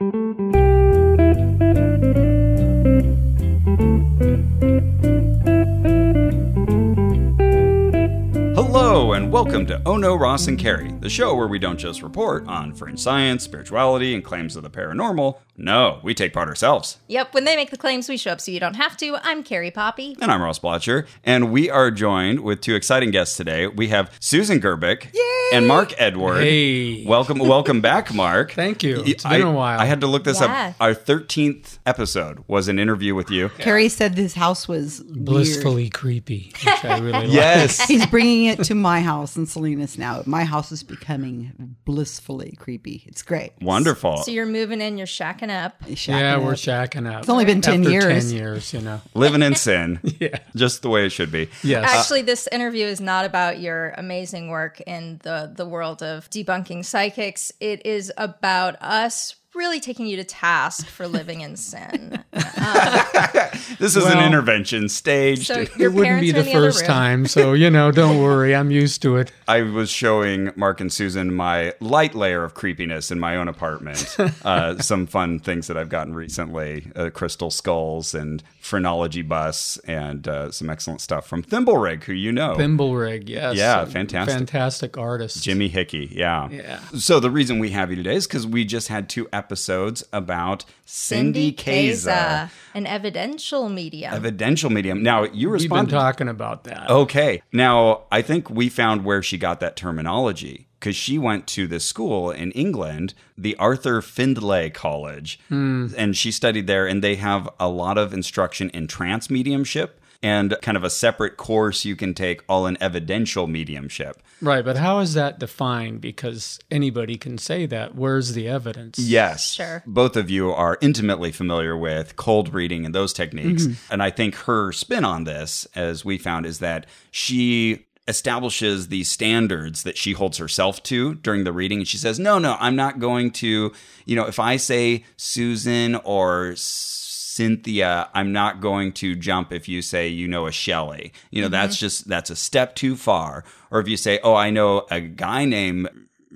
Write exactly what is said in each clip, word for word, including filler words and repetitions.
Hello, and welcome to Oh No, Ross and Carrie, the show where we don't just report on fringe science, spirituality, and claims of the paranormal. No, we take part ourselves. Yep, when they make the claims, we show up so you don't have to. I'm Carrie Poppy. And I'm Ross Blotcher, and we are joined with two exciting guests today. We have Susan Gerbic Yay! and Mark Edward. Hey. Welcome, welcome back, Mark. Thank you. It's I, been a while. I had to look this Yeah. up. Our thirteenth episode was an interview with you. Carrie said this house was Blissfully weird. creepy, which I really like. Yes. He's bringing it to my house in Salinas now. My house is becoming blissfully creepy. It's great. Wonderful. So you're moving in, you're shacking up. Shacking Yeah, we're up. shacking up. It's only been ten After years. ten years, you know. Living in sin. Yeah. Just the way it should be. Yes. Actually, this interview is not about your amazing work in the, the world of debunking psychics. It is about us really taking you to task for living in sin. This is Well, an intervention staged. So it your wouldn't parents be are the in the other first room. time, so, you know, don't worry. I'm used to it. I was showing Mark and Susan my light layer of creepiness in my own apartment. uh, some fun things that I've gotten recently, uh, crystal skulls and phrenology bus and uh, some excellent stuff from Thimblerig, who you know. Thimblerig, yes. Yeah, A fantastic. Fantastic artist. Jimmy Hickey, yeah. Yeah. So the reason we have you today is because we just had two episodes about Cindy Kaza, an evidential medium. evidential medium. Now, you We've been responded. talking about that. Okay. Now, I think we found where she got that terminology because she went to this school in England, the Arthur Findlay College, and she studied there, and they have a lot of instruction in trance mediumship and kind of a separate course you can take all in evidential mediumship. Right, but how is that defined? Because anybody can say that. Where's the evidence? Yes. Sure. Both of you are intimately familiar with cold reading and those techniques. And I think her spin on this, as we found, is that she establishes these standards that she holds herself to during the reading. And she says, no, no, I'm not going to, you know, if I say Susan or Cynthia, I'm not going to jump if you say, you know, a Shelley. You know, that's just, that's a step too far. Or if you say, oh, I know a guy named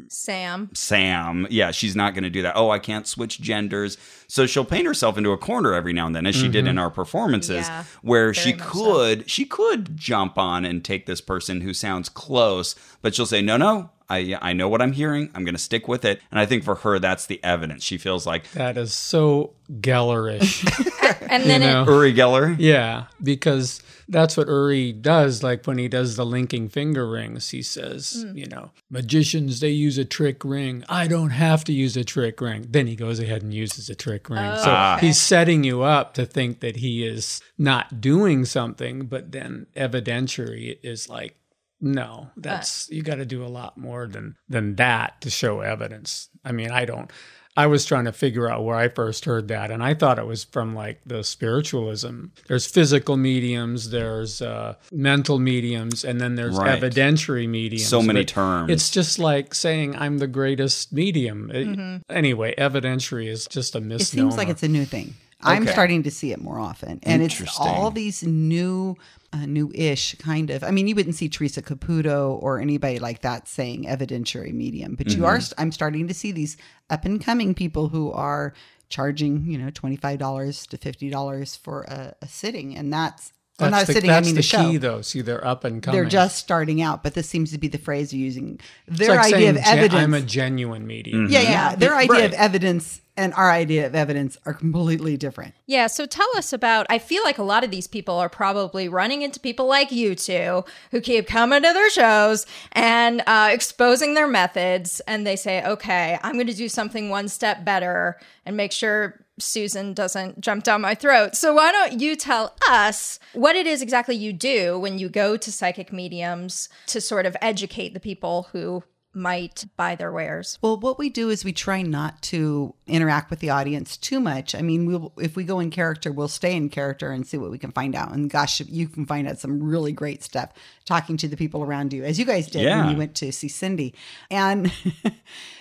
Sam. Sam. Yeah, she's not going to do that. Oh, I can't switch genders. So she'll paint herself into a corner every now and then, as she did in our performances, Yeah, where very she much could she could jump on and take this person who sounds close, but she'll say, no, no, I I know what I'm hearing. I'm going to stick with it. And I think for her, that's the evidence. She feels like That is so Gellerish. And then You know. it, Uri Geller. Yeah, because that's what Uri does. Like when he does the linking finger rings, he says, you know, magicians, they use a trick ring. I don't have to use a trick ring. Then he goes ahead and uses a trick ring. Oh, so Ah. he's setting you up to think that he is not doing something, but then evidentiary is like, no, that's, you got to do a lot more than, than that to show evidence. I mean, I don't. I was trying to figure out where I first heard that, and I thought it was from like the spiritualism. There's physical mediums, there's uh, mental mediums, and then there's Right. evidentiary mediums. So many But terms. It's just like saying I'm the greatest medium. It- anyway, evidentiary is just a misnomer. It seems like it's a new thing. I'm Okay. starting to see it more often. And it's Interesting. all these new, uh, new-ish kind of, I mean, you wouldn't see Teresa Caputo or anybody like that saying evidentiary medium, but you are, I'm starting to see these up-and-coming people who are charging, you know, twenty-five dollars to fifty dollars for a, a sitting. And that's, well, that's not a the, sitting, that's I mean the a show. key, though. See, they're up and coming. They're just starting out, but this seems to be the phrase you're using. It's Their like idea of saying, "Gen- evidence. I'm a genuine medium. yeah, yeah. Their idea Right. of evidence and our idea of evidence are completely different. yeah, so tell us about, I feel like a lot of these people are probably running into people like you two who keep coming to their shows and uh, exposing their methods. And they say, okay, I'm going to do something one step better and make sure Susan doesn't jump down my throat. So why don't you tell us what it is exactly you do when you go to psychic mediums to sort of educate the people who might buy their wares? Well, what we do is we try not to interact with the audience too much. I mean, we'll, if we go in character, we'll stay in character and see what we can find out. And gosh, you can find out some really great stuff talking to the people around you, as you guys did Yeah. when you went to see Cindy. And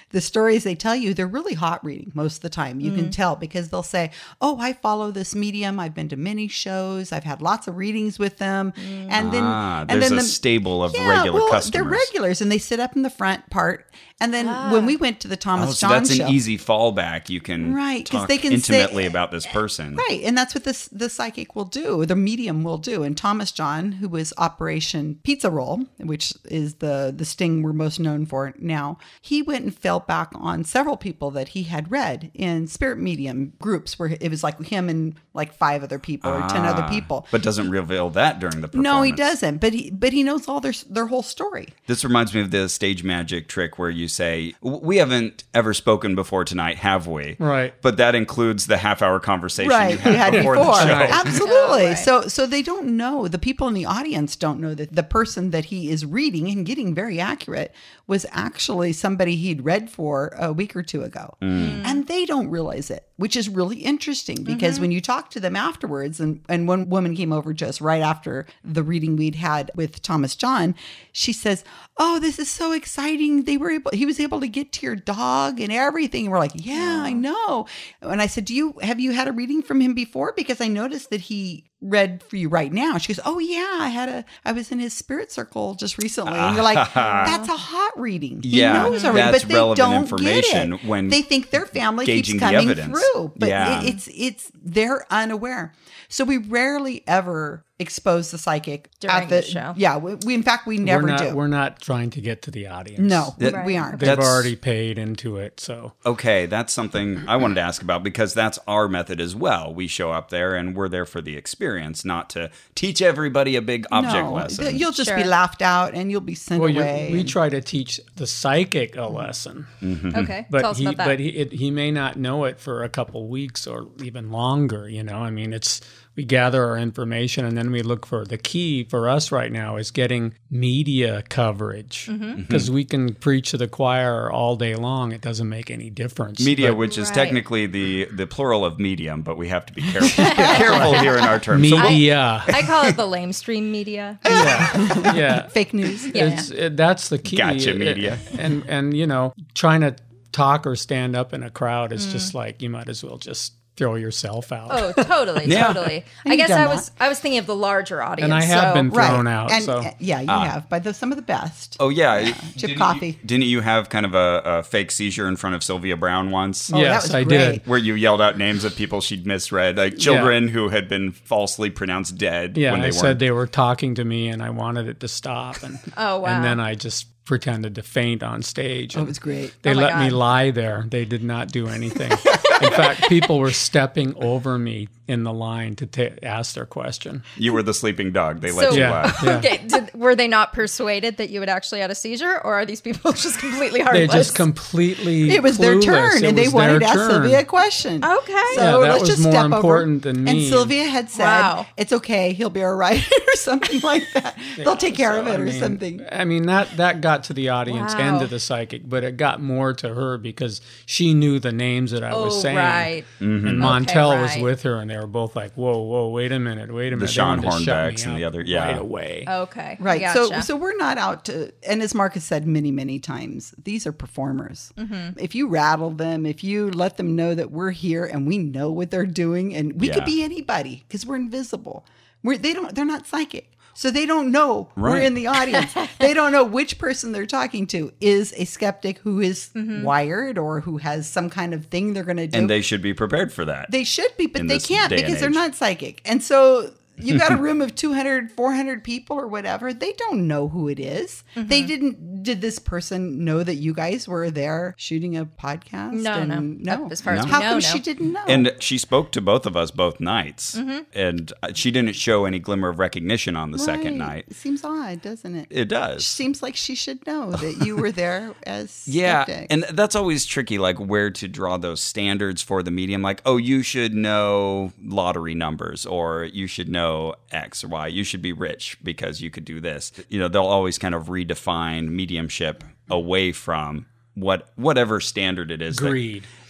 the stories they tell you, they're really hot reading most of the time. You mm. can tell because they'll say, oh, I follow this medium. I've been to many shows. I've had lots of readings with them. Mm. And then, ah, and there's then a the, stable of yeah, regular well, customers. They're regulars and they sit up in the front part. And then ah. when we went to the Thomas oh, so John that's show, an easy fallback. You can right, talk they can intimately say, about this person. Right. And that's what this the psychic will do, the medium will do. And Thomas John, who was Operation Pizza Roll, which is the, the sting we're most known for now, he went and fell back on several people that he had read in spirit medium groups where it was like him and like five other people or ah, ten other people. But doesn't reveal that during the performance. No, he doesn't. But he but he knows all their their whole story. This reminds me of the stage magic trick where you say, we haven't ever spoken before tonight, have we? Right. But that includes the half hour conversation right. you had, had before, before the show. Right. Absolutely. Oh, right. So so they don't know, the people in the audience don't know that the person that he is reading and getting very accurate was actually somebody he'd read for a week or two ago. Mm. And they don't realize it, which is really interesting because mm-hmm. when you talk to them afterwards, and, and one woman came over to us right after the reading we'd had with Thomas John, she says, oh, this is so exciting. They were able, he was able to get to your dog and everything. And we're like, yeah, I know. And I said, do you, have you had a reading from him before? Because I noticed that he read for you right now. She goes, oh yeah, I had a, I was in his spirit circle just recently. And you're like, that's a hot reading. He yeah, knows already, that's but they relevant don't information get it. when they think their family keeps gauging coming the evidence. through, but yeah. it, it's, it's, they're unaware. So we rarely ever expose the psychic during at the, the show. Yeah, we, we in fact we never we're not, do. We're not trying to get to the audience. No, that, we aren't. They've That's, already paid into it. So okay, that's something I wanted to ask about because that's our method as well. We show up there and we're there for the experience, not to teach everybody a big object no, lesson. You'll just sure. be laughed out and you'll be sent well, away. we and, try to teach the psychic a lesson. Mm-hmm. Okay, But tell us he, about that. but he, it, he may not know it for a couple weeks or even longer. You know, I mean, it's we gather our information and then we look for the key for us right now is getting media coverage because mm-hmm. we can preach to the choir all day long. It doesn't make any difference. Media, but, which is right. technically the, the plural of medium, but we have to be careful careful here in our terms. Media. I call it the lamestream media. Yeah, yeah. Fake news. Yeah. It's, it, that's the key. Gotcha, It- media. and and you know, trying to talk or stand up in a crowd is mm. just like you might as well just throw yourself out. Oh, totally, Yeah. totally. And I guess you've I done was I was thinking of the larger audience. And I have so- been thrown Right. out. And, so uh, yeah, you Ah. have by the, some of the best. Oh, yeah. Chip Didn't coffee. You, didn't you have kind of a, a fake seizure in front of Sylvia Brown once? Oh, that yes, was I great. did. Where you yelled out names of people she'd misread, like children who had been falsely pronounced dead Yeah, when they I weren't. said they were talking to me and I wanted it to stop. And Oh, wow. And then I just pretended to faint on stage. Oh, it and was great. They Oh my let me God. lie there. They did not do anything. In fact, people were stepping over me in the line to ta ask their question. You were the sleeping dog. They let So- you Yeah, lie. yeah. Okay, did, were they not persuaded that you had actually had a seizure, or are these people just completely They heartless? just completely It was their clueless. turn, It and they was wanted their to ask turn. Sylvia a question. Okay. So Yeah, that let's was just more step important over. than And me. Sylvia had said, Wow. "It's okay, he'll be all right," or something like that. They'll take care So, of it, I or mean, something. I mean, that, that got to the audience Wow. and to the psychic, but it got more to her because she knew the names that I Oh, was saying. right. Mm-hmm. And Montel Okay, was right. with her, and they were both like, whoa, whoa, wait a minute, wait a minute. They Sean wanted to shut Hornbecks me and up the other- yeah. right away. Okay. Right. Gotcha. So so we're not out to, and as Mark has said many, many times, these are performers. Mm-hmm. If you rattle them, if you let them know that we're here and we know what they're doing, and we Yeah. could be anybody because we're invisible. We're they don't they're not psychic. So they don't know we're Right. in the audience. They don't know which person they're talking to is a skeptic who is Mm-hmm. wired or who has some kind of thing they're going to do. And they should be prepared for that. They should be, but in they this can't day and because they're age. not psychic. And so you got a room of two hundred, four hundred people or whatever. They don't know who it is. Mm-hmm. They didn't, did this person know that you guys were there shooting a podcast? No, And no. no. As far as we How know, come no. she didn't know? And she spoke to both of us both nights. Mm-hmm. And she didn't show any glimmer of recognition on the second Right. night. It seems odd, doesn't it? It does. Seems like she should know that you were there as Yeah, skeptic. and that's always tricky, like where to draw those standards for the medium. Like, oh, you should know lottery numbers, or you should know X or Y. You should be rich because you could do this. You know, they'll always kind of redefine mediumship away from what whatever standard it is. that- Greed.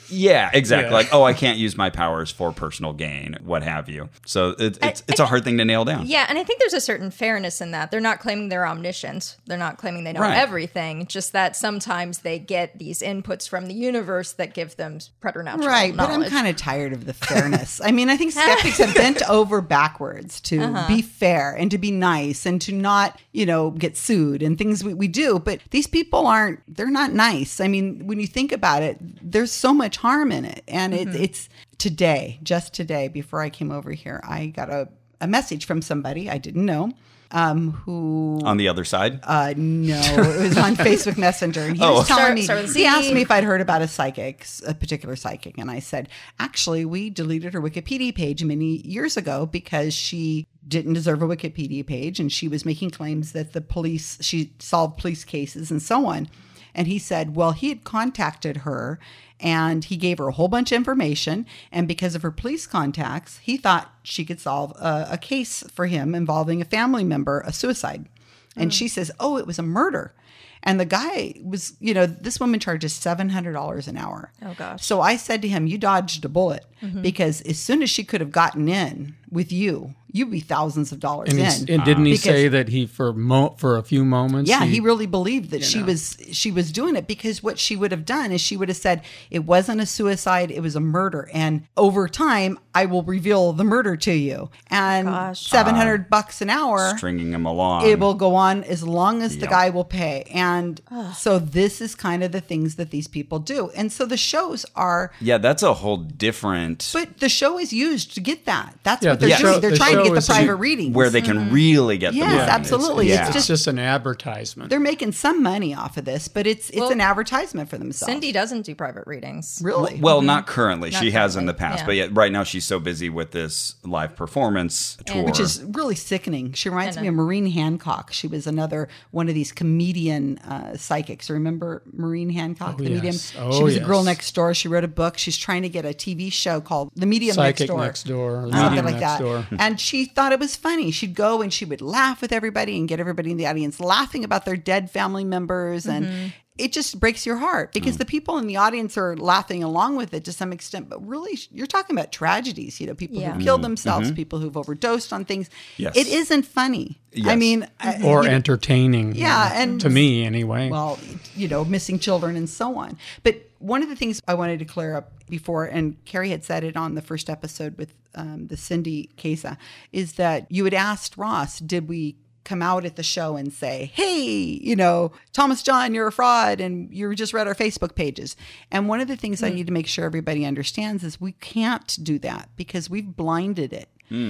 Yeah, exactly. Yeah. Like, oh, I can't use my powers for personal gain, what have you. So it, it's it's a hard thing to nail down. Yeah, and I think there's a certain fairness in that. They're not claiming they're omniscient. They're not claiming they know Right. everything. Just that sometimes they get these inputs from the universe that give them preternatural Right, but knowledge. I'm kind of tired of the fairness. I mean, I think skeptics have bent over backwards to Uh-huh. be fair and to be nice and to not, you know, get sued and things we, we do. But these people aren't, they're not nice. I mean, when you think about it, there's so much harm in it. And it, it's today, just today, before I came over here, I got a, a message from somebody I didn't know. Um, who On the other side? uh, no, it was on Facebook Messenger, and he Oh. was telling Start- me. start with He C. asked me if I'd heard about a psychic, a particular psychic, and I said, actually, we deleted her Wikipedia page many years ago because she didn't deserve a Wikipedia page, and she was making claims that the police, she solved police cases and so on. And he said, well, he had contacted her and he gave her a whole bunch of information. And because of her police contacts, he thought she could solve a, a case for him involving a family member, a suicide. And she says, oh, it was a murder. And the guy was, you know, this woman charges seven hundred dollars an hour. Oh, gosh. So I said to him, you dodged a bullet because as soon as she could have gotten in with you, you'd be thousands of dollars And, in. he's- and didn't he Because- say that he for mo- for a few moments? Yeah, he really believed that she know. was she was doing it because what she would have done is she would have said it wasn't a suicide, it was a murder, and over time I will reveal the murder to you. And Gosh. seven hundred bucks an hour, Stringing him along. it will go on as long as the Yep. guy will pay. And so this is kind of the things that these people do. And so the shows are, yeah, that's a whole different... but the show is used to get that. That's Yeah, what they're the doing. show- they're the trying to show get the is private to- readings. where they can really get Yes, the money. absolutely. It's- It's yeah. It's just an advertisement. They're making some money off of this, but it's it's Well, an advertisement for themselves. Cindy doesn't do private readings. Really? Well, not currently. Not she has in currently, the past, yeah. but yet right now she's so busy with this live performance tour. Which is really sickening. She reminds I me know. of Maureen Hancock. She was another one of these comedian uh, psychics. Remember Maureen Hancock, Oh, the medium? yes. Oh, she was a girl yes. next door. She wrote a book. She's trying to get a T V show called The Medium Psychic Next Door. Next Door, or Something Medium like Next that. Door. And she thought it was funny. She'd go and she would laugh with everybody and get everybody in the audience laughing about their dead family members. And it just breaks your heart because the people in the audience are laughing along with it to some extent. But really, you're talking about tragedies, you know, people Yeah. who killed themselves, people who've overdosed on things. Yes. It isn't funny. I Yes. mean, I- or you know, entertaining. Yeah, and- to me anyway. well, you know, missing children and so on. But one of the things I wanted to clear up before, and Carrie had said it on the first episode with um, the Cindy Casa, is that you had asked Ross, did we come out at the show and say, hey, you know, Thomas John, you're a fraud and you just read our Facebook pages. And one of the things I need to make sure everybody understands is we can't do that because we've blinded it.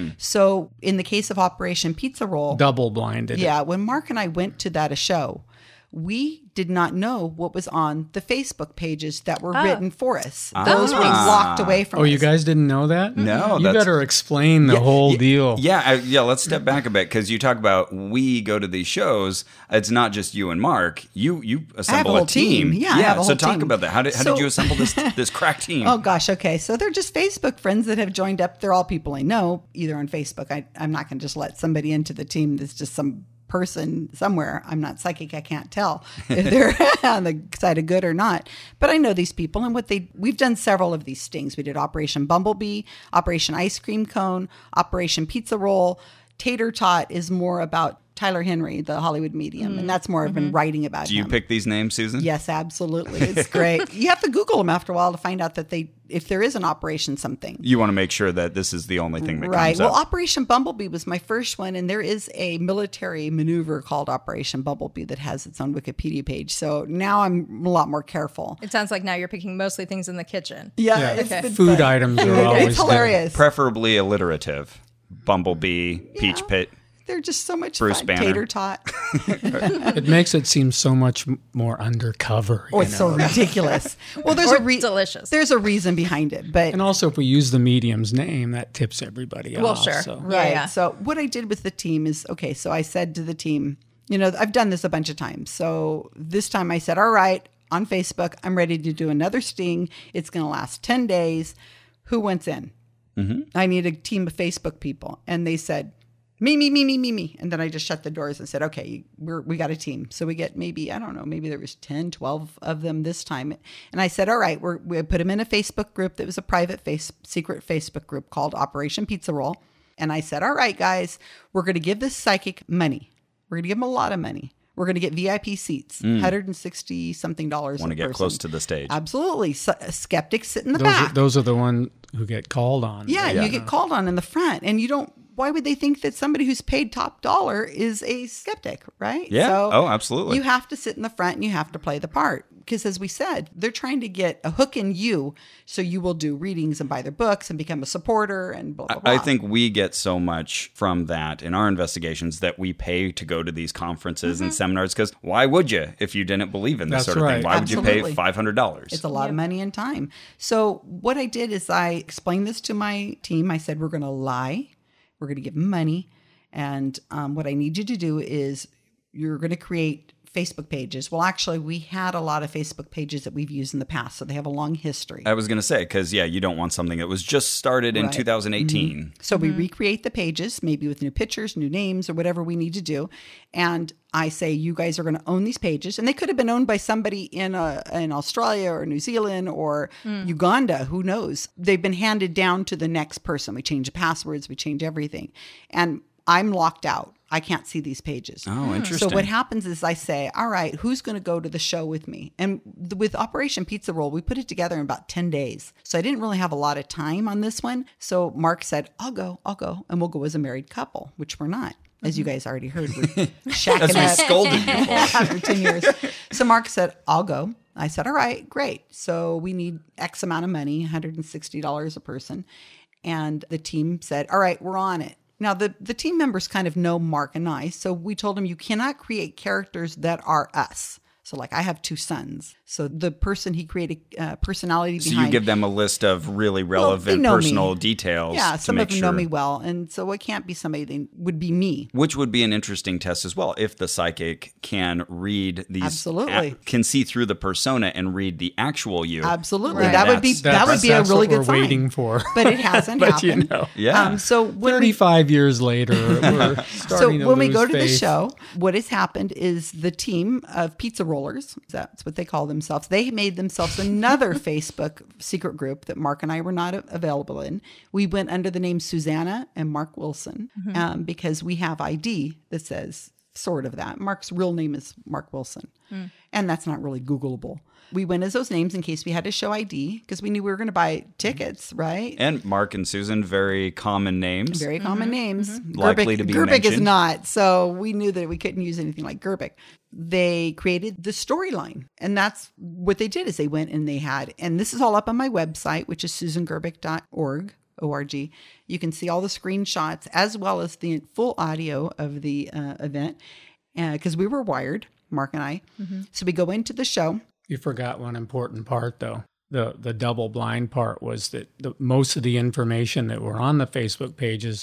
So in the case of Operation Pizza Roll, Double blinded. yeah, when Mark and I went to that show, we did not know what was on the Facebook pages that were written for us. Those were Ah. locked away from Oh, us. you guys didn't know that? No, You that's- better explain the whole Yeah, deal. Yeah, I, yeah. Let's step back a bit because you talk about we go to these shows. It's not just you and Mark. You you assemble whole a team. team. Yeah, I have a so whole talk team. about that. How did how So- did you assemble this this crack team? Oh gosh, okay. So they're just Facebook friends that have joined up. They're all people I know, either on Facebook. I, I'm not going to just let somebody into the team that's just some person somewhere. I'm not psychic. I can't tell if they're on the side of good or not. But I know these people and what they, we've done several of these stings. We did Operation Bumblebee, Operation Ice Cream Cone, Operation Pizza Roll. Tater Tot is more about Tyler Henry, the Hollywood medium. And that's more I've been writing about Do you him. pick these names, Susan? Yes, absolutely. It's great. You have to Google them after a while to find out that they, if there is an operation something. You want to make sure that this is the only thing that Right. comes Well, up. Operation Bumblebee was my first one, and there is a military maneuver called Operation Bumblebee that has its own Wikipedia page. So now I'm a lot more careful. It sounds like now you're picking mostly things in the kitchen. Yeah, Yeah. it's been Food fun. items are always It's good. hilarious. Preferably alliterative. Bumblebee, Peach Yeah. Pit. They're just so much Bruce fun. Banner. Tater Tot. It makes it seem so much m- more undercover. Oh, you it's know? so ridiculous. Well, there's Or a re- delicious. There's a reason behind it, but And also, if we use the medium's name, that tips everybody Well, off. sure. So. Yeah, Right. yeah. So what I did with the team is, okay, so I said to the team, you know, I've done this a bunch of times. So this time I said, all right, on Facebook, I'm ready to do another sting. It's going to last ten days. Who wants in? Mm-hmm. I need a team of Facebook people. And they said, me, me, me, me, me, me. And then I just shut the doors and said, okay, we're, we got a team. So we get maybe, I don't know, maybe there was ten, twelve of them this time. And I said, all right, we're, we put them in a Facebook group that was a private face, secret Facebook group called Operation Pizza Roll. And I said, all right, guys, we're going to give this psychic money. We're going to give him a lot of money. We're going to get V I P seats, mm. one hundred sixty something dollars. Want to get person. Close to the stage. Absolutely. So, skeptics sit in the those back. Are, those are the ones who get called on. Yeah, yeah, you get called on in the front. And you don't, why would they think that somebody who's paid top dollar is a skeptic, right? Yeah. So oh, absolutely. You have to sit in the front and you have to play the part. Because as we said, they're trying to get a hook in you so you will do readings and buy their books and become a supporter and blah, blah, blah. I think we get so much from that in our investigations that we pay to go to these conferences mm-hmm. and seminars because why would you if you didn't believe in this That's sort of right. thing? Why Absolutely. would you pay five hundred dollars? It's a lot yep. of money and time. So what I did is I explained this to my team. I said, we're going to lie. We're going to give them money. And um, what I need you to do is you're going to create Facebook pages. Well, actually, we had a lot of Facebook pages that we've used in the past, so they have a long history. I was going to say, because, yeah, you don't want something that was just started in Right. two thousand eighteen. Mm-hmm. So we recreate the pages, maybe with new pictures, new names, or whatever we need to do. And I say, you guys are going to own these pages. And they could have been owned by somebody in a, in Australia or New Zealand or mm. Uganda. Who knows? They've been handed down to the next person. We change the passwords. We change everything. And I'm locked out. I can't see these pages. Oh, interesting. So what happens is I say, all right, who's going to go to the show with me? And the, with Operation Pizza Roll, we put it together in about ten days. So I didn't really have a lot of time on this one. So Mark said, I'll go, I'll go. And we'll go as a married couple, which we're not. As you guys already heard, we're shacking As we up scolded you for. after ten years. So Mark said, I'll go. I said, all right, great. So we need X amount of money, one hundred sixty dollars a person. And the team said, all right, we're on it. Now, the, the team members kind of know Mark and I, so we told them you cannot create characters that are us. So like I have two sons. So the person he created uh, personality So behind. you give them a list of really relevant know personal me. details. Yeah, to some make of them sure. know me well. And so it can't be somebody that would be me. Which would be an interesting test as well. If the psychic can read these, Absolutely. a- can see through the persona and read the actual you. Absolutely. Right. That would be That's- that would be a that's really what good we're sign. waiting for. But it hasn't But happened. you know, Yeah. Um, so when we thirty-five years later, we're So starting to when we lose go to the faith. show, what has happened is the team of pizza rollers, that's what they call themselves, they made themselves another Facebook secret group that Mark and I were not a- available in. We went under the name Susanna and Mark Wilson Mm-hmm. um, because we have I D that says sort of that. Mark's real name is Mark Wilson. Mm. And that's not really Googleable. We went as those names in case we had to show I D because we knew we were going to buy tickets, right? And Mark and Susan, very common names. Very common names. Likely to be Gerbic is mentioned. not. So we knew that we couldn't use anything like Gerbic. They created the storyline. And that's what they did is they went and they had, and this is all up on my website, which is susan gerbic dot org. O R G. You can see all the screenshots as well as the full audio of the uh, event because uh, we were wired, Mark and I. Mm-hmm. So we go into the show. You forgot one important part, though. The the double blind part was that the, most of the information that were on the Facebook pages,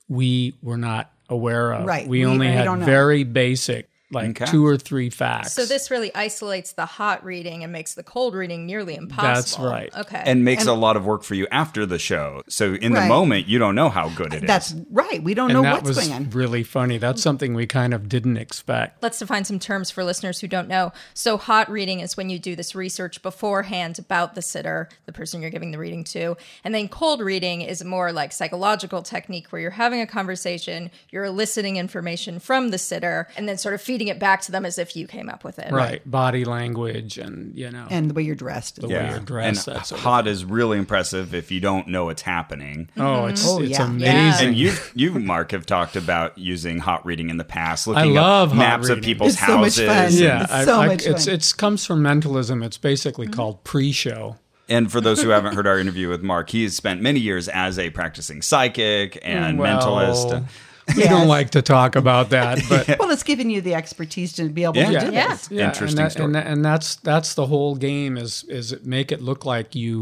we were not aware of. Right. We, We- only we had don't know. very basic, like Okay. two or three facts. So this really isolates the hot reading and makes the cold reading nearly impossible. That's right. Okay. And makes And- a lot of work for you after the show. So in the Right. moment, you don't know how good it is. That's right. We don't and know that what's was going on. really funny. That's something we kind of didn't expect. Let's define some terms for listeners who don't know. So hot reading is when you do this research beforehand about the sitter, the person you're giving the reading to. And then cold reading is a more like psychological technique where you're having a conversation, you're eliciting information from the sitter, and then sort of feeding it back to them as if you came up with it. Right. Body language and, you know, And the way you're dressed. the way you're dressed. And that sort of hot is really impressive if you don't know what's happening. Oh, it's Oh, it's yeah. amazing. Yeah. And you, you, Mark, have talked about using hot reading in the past, looking love up hot maps of reading. people's It's so much houses. fun. and- Yeah, It's I- so I- much it's fun. it's comes from mentalism. It's basically called pre-show. And for those who haven't heard our interview with Mark, he has spent many years as a practicing psychic and Well, mentalist. We Yes. don't like to talk about that, but Well, it's giving you the expertise to be able Yeah. to Yeah. do Yeah. this. yeah, Interesting and, that, story. and, that- and that's that's the whole game is is make it look like you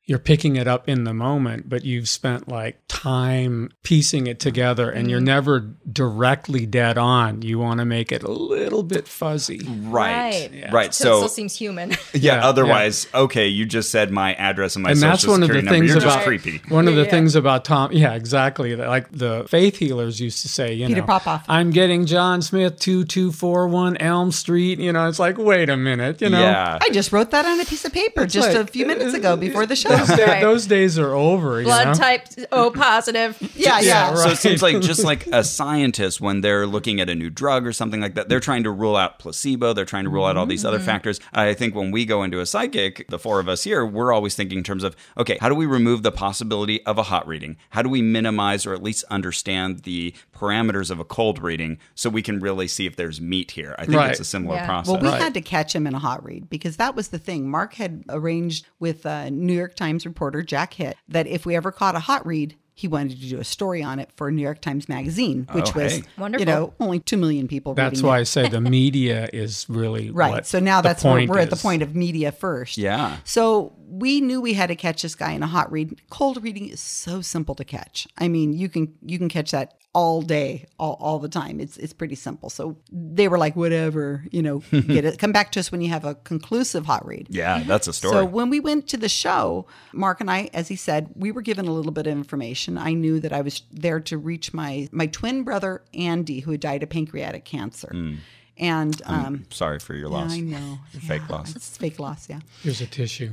you're picking it up in the moment, but you've spent like time piecing it together and you're never directly dead on. You want to make it a little bit fuzzy. Right. Right. Right. So, So, it still seems human. yeah, Yeah, otherwise, okay, you just said my address and my And social that's one of the security number. things You're just about creepy. one of Yeah, the yeah. things about Tom. Yeah, exactly. Like the faith healers used to say, you Peter know, Popoff. I'm getting John Smith two two four one Elm Street. You know, it's like, wait a minute. You know, Yeah. I just wrote that on a piece of paper just a like- few minutes ago before the show. Those, da- Right. those days are over. Blood you know? type O positive. Yeah, yeah. Yeah, So right. it seems like just like a scientist, when they're looking at a new drug or something like that, they're trying to rule out placebo. They're trying to rule out all these Mm-hmm. other factors. I think when we go into a psychic, the four of us here, we're always thinking in terms of, okay, how do we remove the possibility of a hot reading? How do we minimize or at least understand the parameters of a cold reading so we can really see if there's meat here? I think Right. it's a similar Yeah. process. Well, we Right. had to catch him in a hot read because that was the thing. Mark had arranged with uh, New York Times reporter Jack Hitt that if we ever caught a hot read, he wanted to do a story on it for New York Times Magazine, which Oh, was, hey. Wonderful. you know, only two million people That's reading why it. I say the media is really Right. what So now the that's where point we're at the is. point of media first. Yeah. So we knew we had to catch this guy in a hot read. Cold reading is so simple to catch. I mean, you can you can catch that all day, all, all the time. It's it's pretty simple. So they were like, whatever, you know, get it. Come back to us when you have a conclusive hot read. Yeah, that's a story. So when we went to the show, Mark and I, as he said, we were given a little bit of information. I knew that I was there to reach my my twin brother Andy, who had died of pancreatic cancer, and um, Sorry for your yeah, loss. I know, Fake Yeah, loss. It's fake loss, yeah. Here's a tissue.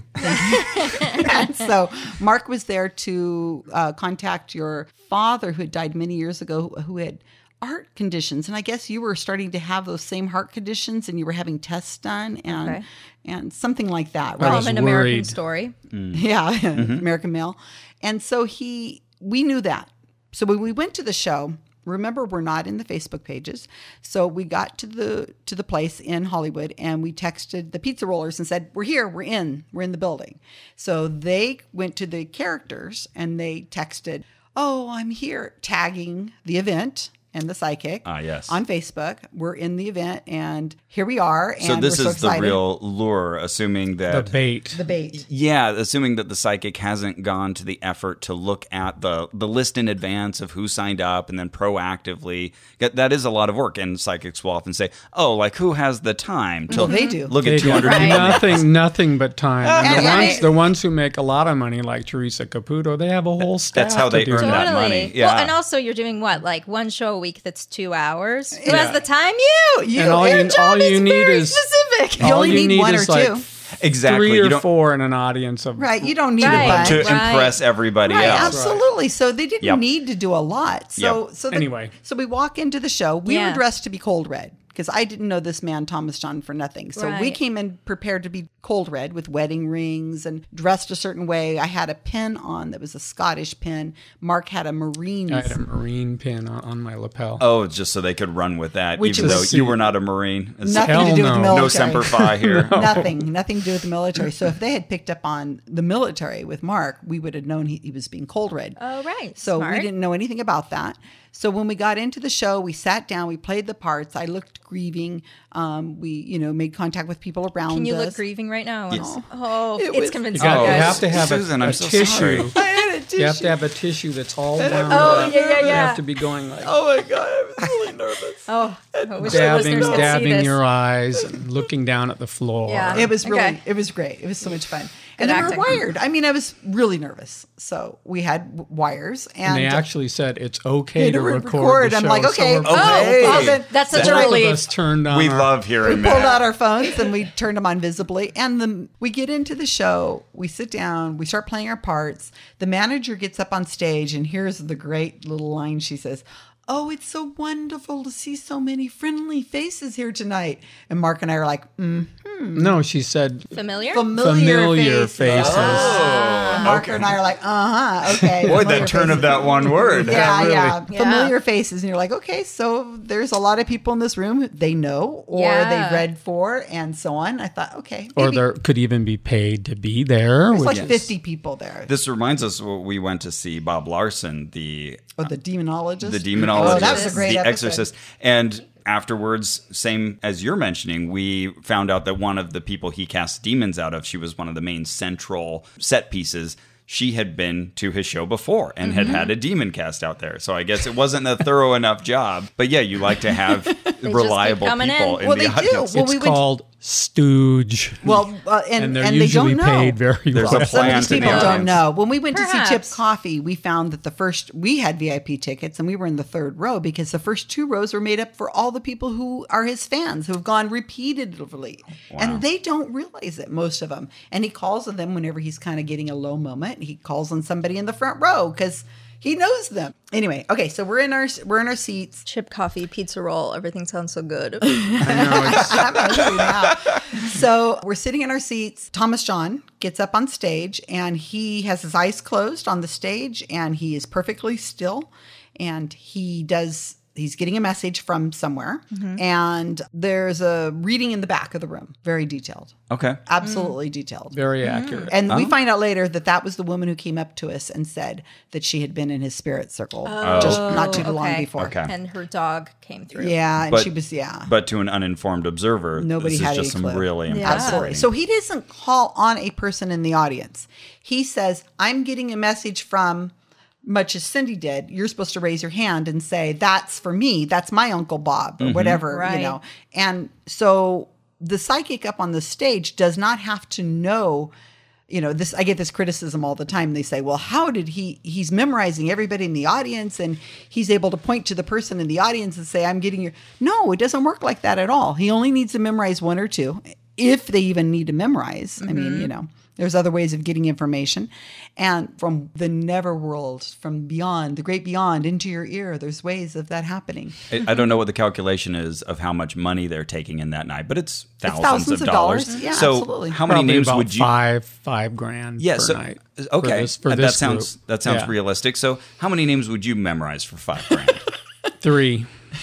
And so Mark was there to uh, contact your father, who had died many years ago, who had heart conditions, and I guess you were starting to have those same heart conditions, and you were having tests done, and Okay. and something like that, I right? was Common American worried. story. Yeah, American Male. And so he, we knew that. So when we went to the show, remember we're not in the Facebook pages. So we got to the to the place in Hollywood and we texted the pizza rollers and said, "We're here, we're in, we're in the building." So they went to the characters and they texted, "Oh, I'm here," tagging the event and the psychic Ah, yes. on Facebook. We're in the event and here we are. And So this we're so is the excited. real lure, assuming The that bait. the bait. Yeah, assuming that the psychic hasn't gone to the effort to look at the the list in advance of who signed up and then proactively. That that is a lot of work, and psychics will often say, "Oh, like who has the time to Well, they do. look They at two hundred Right. people?" nothing, nothing but time. And the and- and ones, it- the ones who make a lot of money, like Teresa Caputo, they have a whole staff. That's how to they do earn that. that money. Totally. Yeah. Well, and also you're doing what? Like one show a week that's two hours? Who Yeah. has the time? You! You, And all your you- job all you is need very is- Specific. You All only you need, one or is like two. Exactly. three You or don't four in an audience of Right. You don't need Right. a bunch. to Right. impress everybody Right, else. absolutely. So they didn't Yep. need to do a lot. So, Yep. so the- Anyway. so we walk into the show. We Yeah. were dressed to be cold red because I didn't know this man Thomas John for nothing. So we Right. came in prepared to be cold red with wedding rings and dressed a certain way. I had a pin on that was a Scottish pin. Mark had a Marines. I had a Marine pin on, on my lapel. Oh, just so they could run with that, Which even is- though you were not a Marine. It's Nothing Hell to do with the no. no military. Semper Fi here. Nothing, nothing to do with the military. So if they had picked up on the military with Mark, we would have known he, he was being cold red. Oh, right. So Smart. we didn't know anything about that. So when we got into the show, we sat down, we played the parts. I looked grieving. Um, we, you know, made contact with people around Can you us. look grieving right now? Yes. Oh, It it's was- convincing. You, got, Oh, you guys. have to have Susan, a, I'm a so tissue. sorry. I had a tissue. You have to have a tissue that's all wound Oh, up. yeah, yeah, You yeah. have to be going like Oh my god, I was really nervous. Oh, I wish the dabbing, listeners could see dabbing this. your eyes, and looking down at the floor. Yeah. It was really, Okay. it was great. It was so much fun. Good and they acting. were wired. I mean, I was really nervous. So we had w- wires, and, And they actually said it's okay to to re- record. record. the I'm show, like, so okay, we're- Oh, Okay. well, then that's such a both of relief. us turned on. We our- love hearing pulled that. out our phones and we turned them on visibly. And the, we get into the show, we sit down, we start playing our parts. The manager gets up on stage, and here's the great little line she says, "Oh, it's so wonderful to see so many friendly faces here tonight." And Mark and I are like, mm, No, she said Familiar? familiar, familiar faces. Oh, Mark okay. and I are like, uh huh, okay. Boy, familiar that turn of faces. that one word. Yeah, really. yeah, Yeah. familiar faces, and you're like, okay, so there's a lot of people in this room they know or Yeah. they read for, and so on. I thought, okay, Or maybe- there could even be paid to be there. there's which like is- fifty people there. This reminds us, well, we went to see Bob Larson, the Oh, the demonologist. the demonologist, Oh, that was a great the episode. exorcist, and afterwards, same as you're mentioning, we found out that one of the people he cast demons out of, she was one of the main central set pieces. She had been to his show before and mm-hmm. had had a demon cast out there. So I guess it wasn't a thorough enough job. But yeah, you like to have reliable people in, in well, the they audience. do. Well, it's we would, called stooge. Well, uh, and, and they're and usually they don't know. paid very There's well. a Some of plan these to the people don't audience. know. When we went Perhaps. to see Chip's Coffee, we found that the first, we had V I P tickets and we were in the third row because the first two rows were made up for all the people who are his fans, who have gone repeatedly. Wow. And they don't realize it, most of them. And he calls on them whenever he's kind of getting a low moment. He calls on somebody in the front row because he knows them. Anyway, okay, so we're in our we're in our seats. Chip, coffee, pizza roll. Everything sounds so good. I'm hungry now. So we're sitting in our seats. Thomas John gets up on stage and he has his eyes closed on the stage and he is perfectly still. And he does, he's getting a message from somewhere. Mm-hmm. And there's a reading in the back of the room, very detailed. Okay. Absolutely mm. detailed. Very accurate. And Oh. we find out later that that was the woman who came up to us and said that she had been in his spirit circle Oh, just not too okay. long before. Okay. And her dog came through. Yeah, and But- she was, yeah. But to an uninformed observer, Nobody this had is just any some clue. really Yeah. impressive Absolutely. writing. So he doesn't call on a person in the audience. He says, I'm getting a message from, much as Cindy did, you're supposed to raise your hand and say, that's for me. That's my Uncle Bob or whatever, Right. you know. And so the psychic up on the stage does not have to know, you know, this, I get this criticism all the time. They say, well, how did he, he's memorizing everybody in the audience and he's able to point to the person in the audience and say, I'm getting your, no, it doesn't work like that at all. He only needs to memorize one or two, if they even need to memorize. I mean, you know, there's other ways of getting information. And from the never world, from beyond, the great beyond into your ear, there's ways of that happening. I I don't know what the calculation is of how much money they're taking in that night, but it's thousands, thousands of of dollars. dollars. Yeah, so absolutely. how many Probably names about would you? Five, five grand Yeah, per so night. okay, For this, for that this sounds group. that sounds Yeah. realistic. So how many names would you memorize for five grand? Three.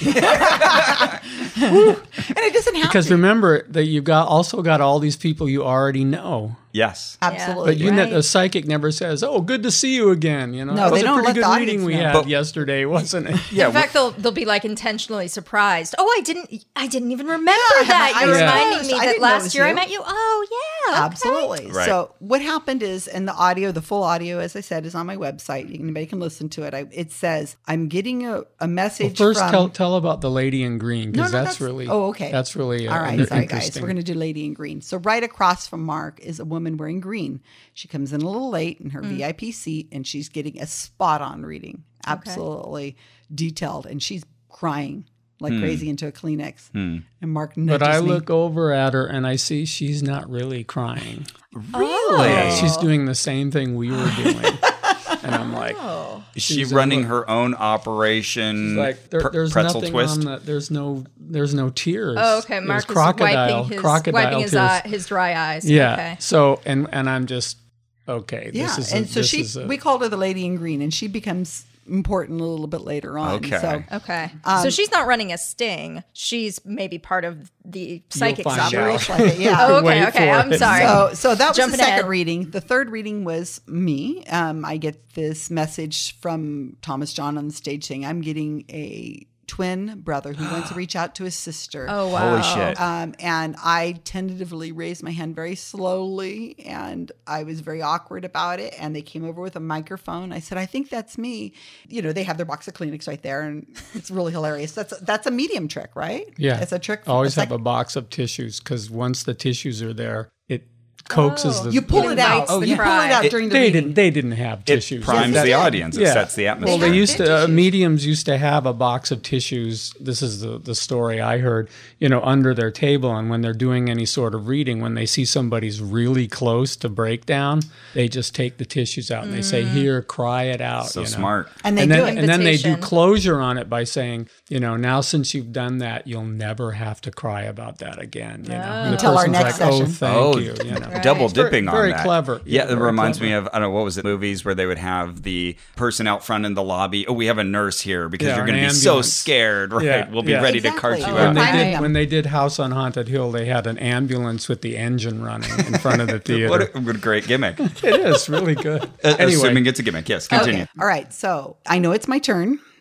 And it doesn't have Because to. remember that you've got also got all these people you already know. Yes. Absolutely. But you Right. know, a psychic never says, "Oh, good to see you again." You know, No, that was they a don't pretty let good the reading audience we know. had But- yesterday, wasn't it? Yeah. In fact, they'll they'll be like intentionally surprised. Oh, I didn't I didn't even remember Yeah, that. I You're was reminding close. me I that didn't know it last was year I you. met you. Oh yeah, okay. Absolutely. Right. So what happened is, and the audio, the full audio, as I said, is on my website. Anybody can listen to it. I, it says, I'm getting a, a message First, from... tell tell about the lady in green because No, no, that's, that's- really oh, okay. That's really uh, All right, in- sorry, guys. interesting. We're going to do Lady in Green. So right across from Mark is a woman wearing green. She comes in a little late in her Mm. V I P seat, and she's getting a spot-on reading, absolutely detailed, and she's crying like crazy into a Kleenex. And Mark nudges But I me. look over at her and I see she's not really crying. Really? Yeah, she's doing the same thing we were doing. And I'm like, Is she She's running a- her own operation? like there, pr- there's pretzel nothing twist. on the, there's no there's no tears. Oh, okay. It was Mark is crocodile, wiping his crocodile wiping his, tears. eye, his dry eyes. Yeah. Okay. So and and I'm just okay. Yeah, This is a, and so this she, is a- we called her the Lady in Green, and she becomes important a little bit later on. Okay. So Okay. Um, so she's not running a sting. She's maybe part of the psychic find out. operation. like it, yeah. Oh, okay. Wait Okay. for I'm it. sorry. So, so that was Jumping the second ahead. reading. The third reading was me. Um, I get this message from Thomas John on the stage saying, I'm getting a twin brother who wants to reach out to his sister. Oh wow. Holy shit. Um, and I tentatively raised my hand very slowly, and I was very awkward about it. And they came over with a microphone. I said, I think that's me. You know, they have their box of Kleenex right there, and it's really hilarious. That's that's a medium trick, right? yeah. It's a trick. Always a have psych- a box of tissues because once the tissues are there, it coaxes Oh. the You pull It it out. invites the you pull cry. it out It- during the They reading. didn't. They didn't have It tissues. primes Yes, the it audience. It Yeah. sets the atmosphere. Well, they have used to uh, tissues. mediums used to have a box of tissues. This is the the story I heard. You know, under their table, and when they're doing any sort of reading, when they see somebody's really close to breakdown, they just take the tissues out and they say, "Here, cry it out." so you know? smart. And they and do then, it. and then they do Invitation. closure on it by saying, you know, now since you've done that, you'll never have to cry about that again. You know, and the Until our person's next like, session. Oh, thank Oh, you. You know, Right. Double It's very- dipping on very that. clever. Yeah, Yeah, it very reminds clever. me of, I don't know, what was it, movies where they would have the person out front in the lobby. Oh, we have a nurse here because Yeah, you're an going to be so ambulance. scared, right? Yeah, We'll be yeah. ready to Exactly. cart you Oh, when out. they I did am. when they did House on Haunted Hill, they had an ambulance with the engine running in front of the theater. What a, what a great gimmick. It is really good. Uh, Anyway, Assuming it's a gimmick. Yes, continue. Okay. All right. So I know it's my turn.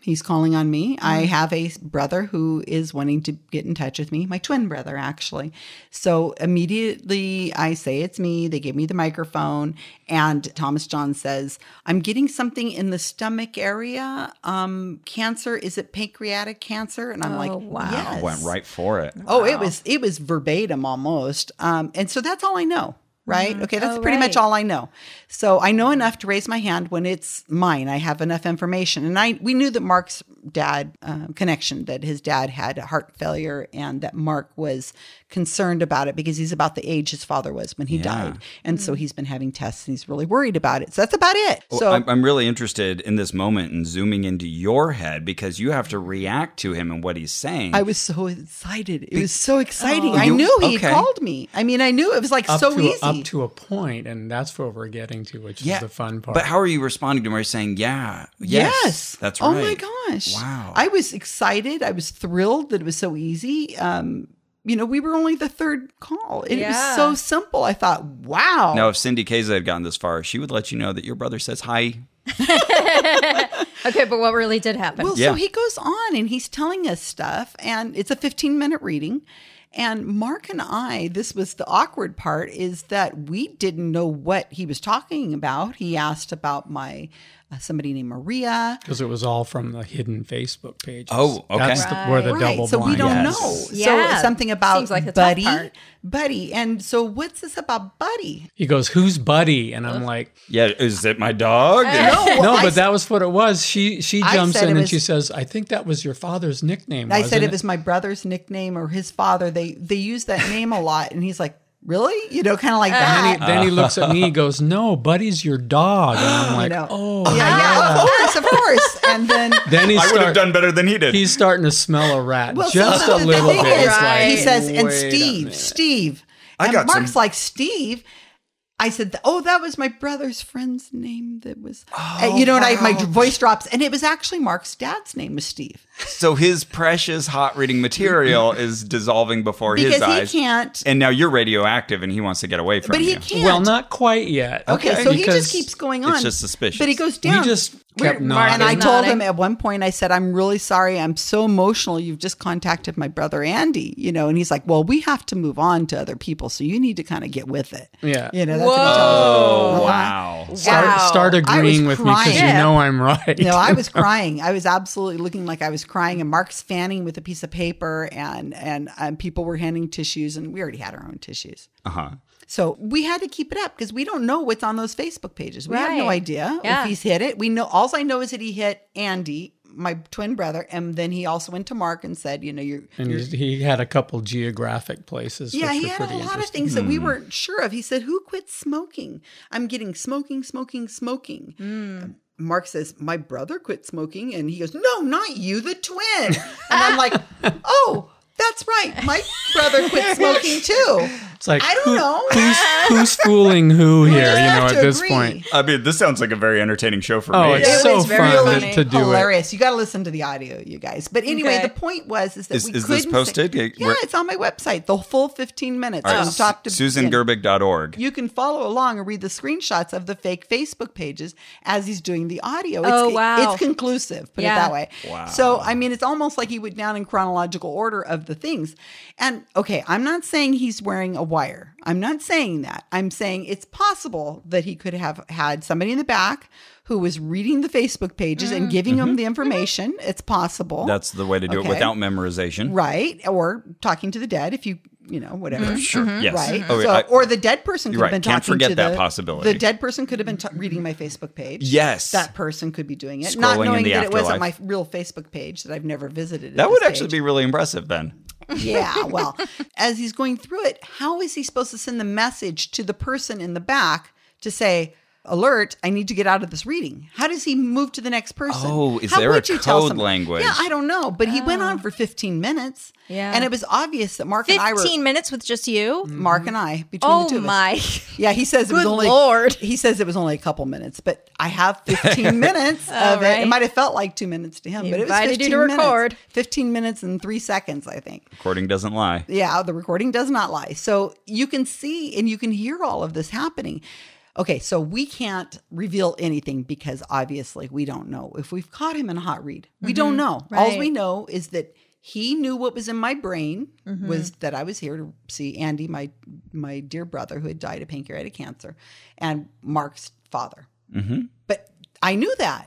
He's calling on me. Mm-hmm. I have a brother who is wanting to get in touch with me, my twin brother, actually. So immediately I say it's me. They give me the microphone. And Thomas John says, I'm getting something in the stomach area. Um, cancer. Is it pancreatic cancer? And I'm Oh, like, wow. yes. Went right for it. Oh, it was it was verbatim almost. Um, and so that's all I know. Right. Okay. That's Oh, pretty right. much all I know. So I know enough to raise my hand when it's mine. I have enough information. And I we knew that Mark's dad uh, connection, that his dad had heart failure and that Mark was concerned about it because he's about the age his father was when he Yeah. died. And so he's been having tests and he's really worried about it. So that's about it. Well, So I'm, I'm really interested in this moment and zooming into your head because you have to react to him and what he's saying. I was so excited. It was so exciting. Oh. I You- knew he okay. called me. I mean, I knew it was like Up so to easy. up to a point, and that's what we're getting to, which yeah, is the fun part. But how are you responding to him? Are you saying, yeah, yes, Yes. that's right. Oh my gosh. Wow. I was excited. I was thrilled that it was so easy. Um, you know, we were only the third call. It Yeah. was so simple. I thought, wow. Now, if Cindy Kaza had gotten this far, she would let you know that your brother says hi. Okay, but what really did happen? Well, Yeah. so he goes on and he's telling us stuff, and it's a fifteen minute reading. And Mark and I, this was the awkward part, is that we didn't know what he was talking about. He asked about my uh, somebody named Maria. Because it was all from the hidden Facebook pages. Oh, okay. That's the, where the Right. double So we blind don't Yes. know. Yeah. So something about Seems like the tough Buddy, part. Buddy. And so what's this about Buddy? He goes, "Who's Buddy?" And I'm like, Yeah, is it my dog? No, "No, I but that was what it was." She she I jumps said in it and was- she says, "I think that was your father's nickname." I said wasn't it was my brother's nickname or his father. They they use that name a lot, and he's like, "Really?" You know, kind of like Then that. he, then he looks at me. He goes, "No, Buddy's your dog." And I'm like, You know. "Oh, yeah, yeah, of course, of course. And then Then he I would have start, done better than he did. he's starting to smell a rat well, just so a the little thing bit. is, It's like, he says, and wait a Steve, minute. Steve, I and got Mark's some- like Steve. I said, "Oh, that was my brother's friend's name. That was, and you know." And I, my voice drops, and it was actually Mark's dad's name was Steve. So his precious hot reading material is dissolving before his Because he eyes. can't- And now you're radioactive and he wants to get away from But he you. can't. Well, not quite yet. Okay, so he because just keeps going on. it's just suspicious. But he goes down. We just We're- kept nodding. And I Nodding. told him at one point, I said, "I'm really sorry. I'm so emotional. You've just contacted my brother Andy, you know." And he's like, "Well, we have to move on to other people, so you need to kind of get with it." Yeah. You know, that's what he told Oh, me. wow. Start, Wow. start I was agreeing with me because you crying. know I'm right. No, I was crying. I was absolutely looking like I was crying, and Mark's fanning with a piece of paper, and and um, people were handing tissues, and we already had our own tissues. Uh-huh. So we had to keep it up because we don't know what's on those Facebook pages. We have no Right. idea Yeah. if he's hit it. We know all I know is that he hit Andy, my twin brother, and then he also went to Mark and said, "You know, you're." And you're he he had a couple geographic places. yeah, which he were had a pretty lot of interesting. things that we weren't sure of. He said, "Who quit smoking?" I'm getting smoking, smoking, smoking. Um, Mark says, "My brother quit smoking," and he goes, "No, not you, the twin." And I'm like, "Oh, that's right. My brother quit smoking too." It's like I don't who- know. who's who's fooling who here. You just have know, to at this agree. point. I mean, this sounds like a very entertaining show for Oh, me. it's It so was very fun funny. to, to do it. Hilarious. You got to listen to the audio, you guys. But anyway, Okay. the point was is that Is- we is couldn't this posted? say- Yeah, where- yeah, it's on my website. The full fifteen minutes All right, from top to Susan end. Gerbig dot org. You can follow along and read the screenshots of the fake Facebook pages as he's doing the audio. It's, Oh, wow. It's conclusive, put Yeah. it that way. Wow. So, I mean, it's almost like he went down in chronological order of the things. And, okay, I'm not saying he's wearing a wire. I'm not saying that. I'm saying it's possible that he could have had somebody in the back who was reading the Facebook pages and giving him the information. It's possible. That's the way to do Okay. it without memorization. right. Or talking to the dead if you, you know, whatever. Sure. Yes. Right. Oh, so, I- or the dead person could You're have been right. Can't talking forget to that the possibility. The dead person could have been t- reading my Facebook page. Yes. That person could be doing it, Scrolling not in knowing the that it wasn't my afterlife. real Facebook page that I've never visited. at That this would actually page. be really impressive, Ben. Yeah, well, as he's going through it, how is he supposed to send the message to the person in the back to say, "Alert, I need to get out of this reading"? How does he move to the next person? Oh, is How there a would you tell code somebody? language? Yeah, I don't know, but he went on for fifteen minutes. Yeah. And it was obvious that Mark and I were fifteen minutes with just you? Mark and I between Oh the two of us. my. Yeah, he says it was Good only Lord. He says it was only a couple minutes, but I have fifteen minutes All of it. It right. might have felt like two minutes to him, He but it was invited fifteen you to minutes. record. Fifteen minutes and three seconds, I think. Recording doesn't lie. Yeah, the recording does not lie. So you can see and you can hear all of this happening. Okay, so we can't reveal anything because obviously we don't know if we've caught him in a hot read. We mm-hmm. don't know. Right. All we know is that he knew what was in my brain mm-hmm. was that I was here to see Andy, my my dear brother who had died of pancreatic cancer, and Mark's father. Mm-hmm. But I knew that.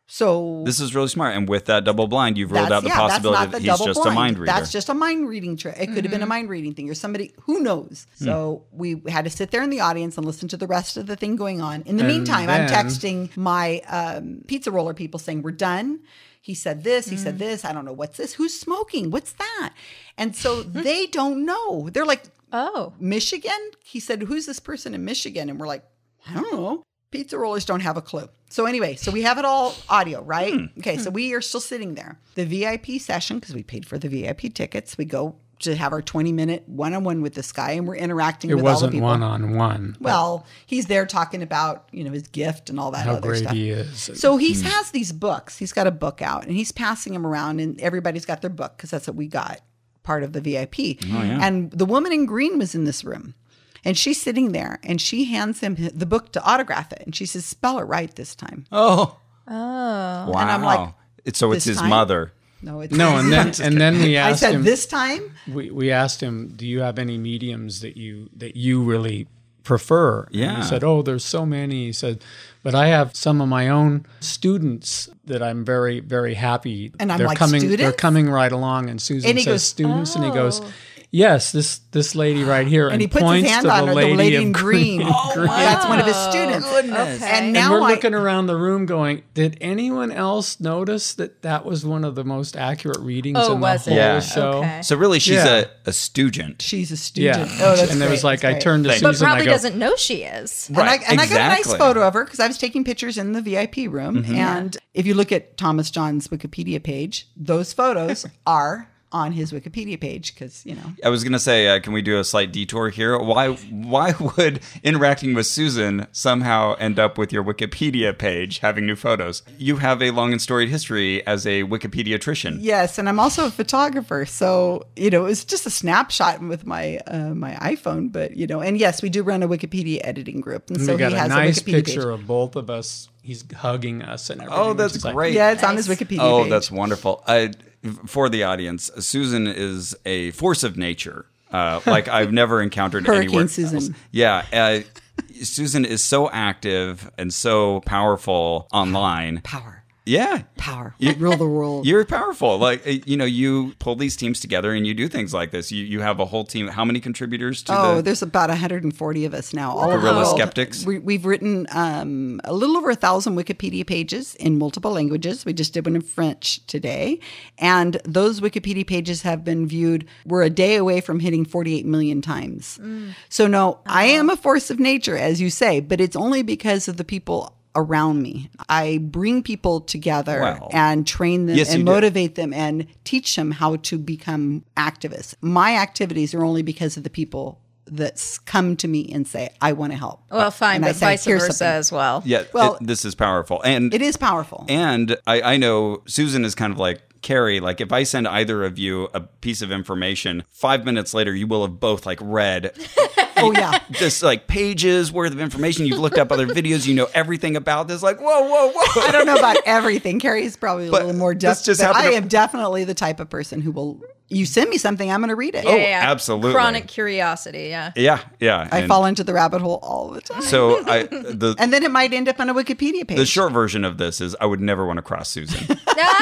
So this is really smart. And with that double blind, you've ruled out the yeah, possibility that he's just blind. a mind reader. That's just a mind reading trick. It could mm-hmm. have been a mind reading thing or somebody who knows. Mm. So we had to sit there in the audience and listen to the rest of the thing going on. In the and meantime, then, I'm texting my um, pizza roller people saying, we're done. He said this, he mm. said this. I don't know. What's this? Who's smoking? What's that? And so they don't know. They're like, oh, Michigan? He said, who's this person in Michigan? And we're like, I don't know. Pizza rollers don't have a clue. So anyway, so we have it all audio, right? Hmm. Okay, so we are still sitting there. The V I P session, because we paid for the V I P tickets, we go to have our twenty minute one-on-one with this guy, and we're interacting it with all the people. people. It wasn't one-on-one. Well, he's there talking about, you know, his gift and all that how other great stuff. he is. So he hmm. has these books. He's got a book out, and he's passing them around, and everybody's got their book, because that's what we got, part of the V I P. Oh, yeah. And the woman in green was in this room. And she's sitting there, and she hands him the book to autograph it. And she says, spell it right this time. Oh. Oh. Wow. And I'm like, it's, so it's his time? mother. No, it's no, and then and then we asked I said, him. This time? We we asked him, do you have any mediums that you that you really prefer? Yeah. And he said, oh, there's so many. He said, but I have some of my own students that I'm very, very happy. And I'm they're like, coming, students? They're coming right along. And Susan and he says, goes, students. Oh. And he goes, yes, this this lady right here, and, and he puts points his hand to on the her, lady, the lady of in green. Oh, green. wow. That's one of his students. Goodness. And And now we're I, looking around the room going, did anyone else notice that that was one of the most accurate readings Oh, in the was whole it? Yeah. show? Okay. So really, she's Yeah. a, a student. she's a student. Yeah. Oh, that's and there was great. like, That's I turned to great. But Susan and I probably go, doesn't know she is. And, I, Right, and I got a nice exactly. photo of her because I was taking pictures in the V I P room. Mm-hmm. And if you look at Thomas John's Wikipedia page, those photos are on his Wikipedia page because, you know. I was going to say, uh, can we do a slight detour here? Why why would interacting with Susan somehow end up with your Wikipedia page having new photos? You have a long and storied history as a Wikipediatrician. Yes, and I'm also a photographer. So, you know, it was just a snapshot with my uh, my iPhone. But, you know, and yes, we do run a Wikipedia editing group. And, and so we got he a has nice a Wikipedia picture page. of both of us. He's hugging us and everything. Oh, that's which is like, great. Yeah, it's on Nice. his Wikipedia Oh, page. that's wonderful. I, for the audience, Susan is a force of nature, uh, like I've never encountered Hurricane anywhere Susan. else. Yeah, uh, Susan is so active and so powerful online. Power. Yeah. Power. You- Rule the world. You're powerful. Like, uh, you know, you pull these teams together and you do things like this. You you have a whole team. How many contributors to Oh, the there's about one hundred forty of us now. All over the Guerrilla world. Skeptics? We, we've written um, a little over a thousand Wikipedia pages in multiple languages. We just did one in French today. And those Wikipedia pages have been viewed. We're a day away from hitting forty-eight million times. Mm. So no, I am a force of nature, as you say, but it's only because of the people around me. I bring people together Wow. and train them Yes, you and do. motivate them and teach them how to become activists. My activities are only because of the people that s- come to me and say, I want to help. Well, fine, And I but say, vice "Here's versa something." as well. Yeah, Well, it- this is powerful. And It is powerful. And I, I know Susan is kind of like Carrie. Like if I send either of you a piece of information, five minutes later you will have both like read Oh, yeah. just like pages worth of information. You've looked up other videos. You know everything about this. Like whoa, whoa, whoa. I don't know about everything. Carrie's probably a But little more this depth. just But happened I to- am definitely the type of person who will, you send me something, I'm going to read it. Oh, Yeah, yeah. absolutely. Chronic curiosity, yeah. Yeah, yeah. I And fall into the rabbit hole all the time. So I the And then it might end up on a Wikipedia page. the short version of this is I would never want to cross Susan.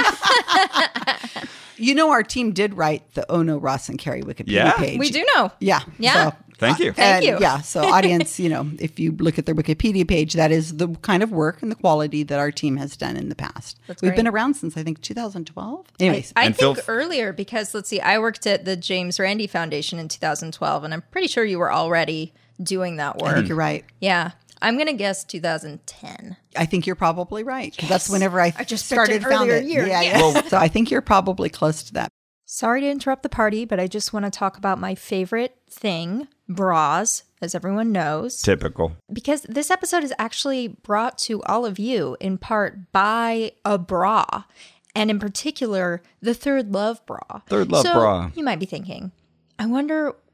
You know, our team did write the Ono, Ross, and Carrie Wikipedia Yeah? page. We do know. Yeah. Yeah. So, Thank you. Thank and, you. Yeah. So, audience, you know, if you look at their Wikipedia page, that is the kind of work and the quality that our team has done in the past. That's We've great. been around since I think two thousand twelve. Anyways, I And think Phil- earlier because let's see, I worked at the James Randi Foundation in two thousand twelve, and I'm pretty sure you were already doing that I work. think you're right. Yeah, I'm gonna guess two thousand ten. I think you're probably right. 'Cause That's whenever I, I just picked started an found earlier it. year. Yeah, Yeah. yeah. So I think you're probably close to that. Sorry to interrupt the party, but I just want to talk about my favorite thing, bras, as everyone knows. Typical. Because this episode is actually brought to all of you in part by a bra, and in particular, the Third Love bra. Third Love so bra. You might be thinking, I wonder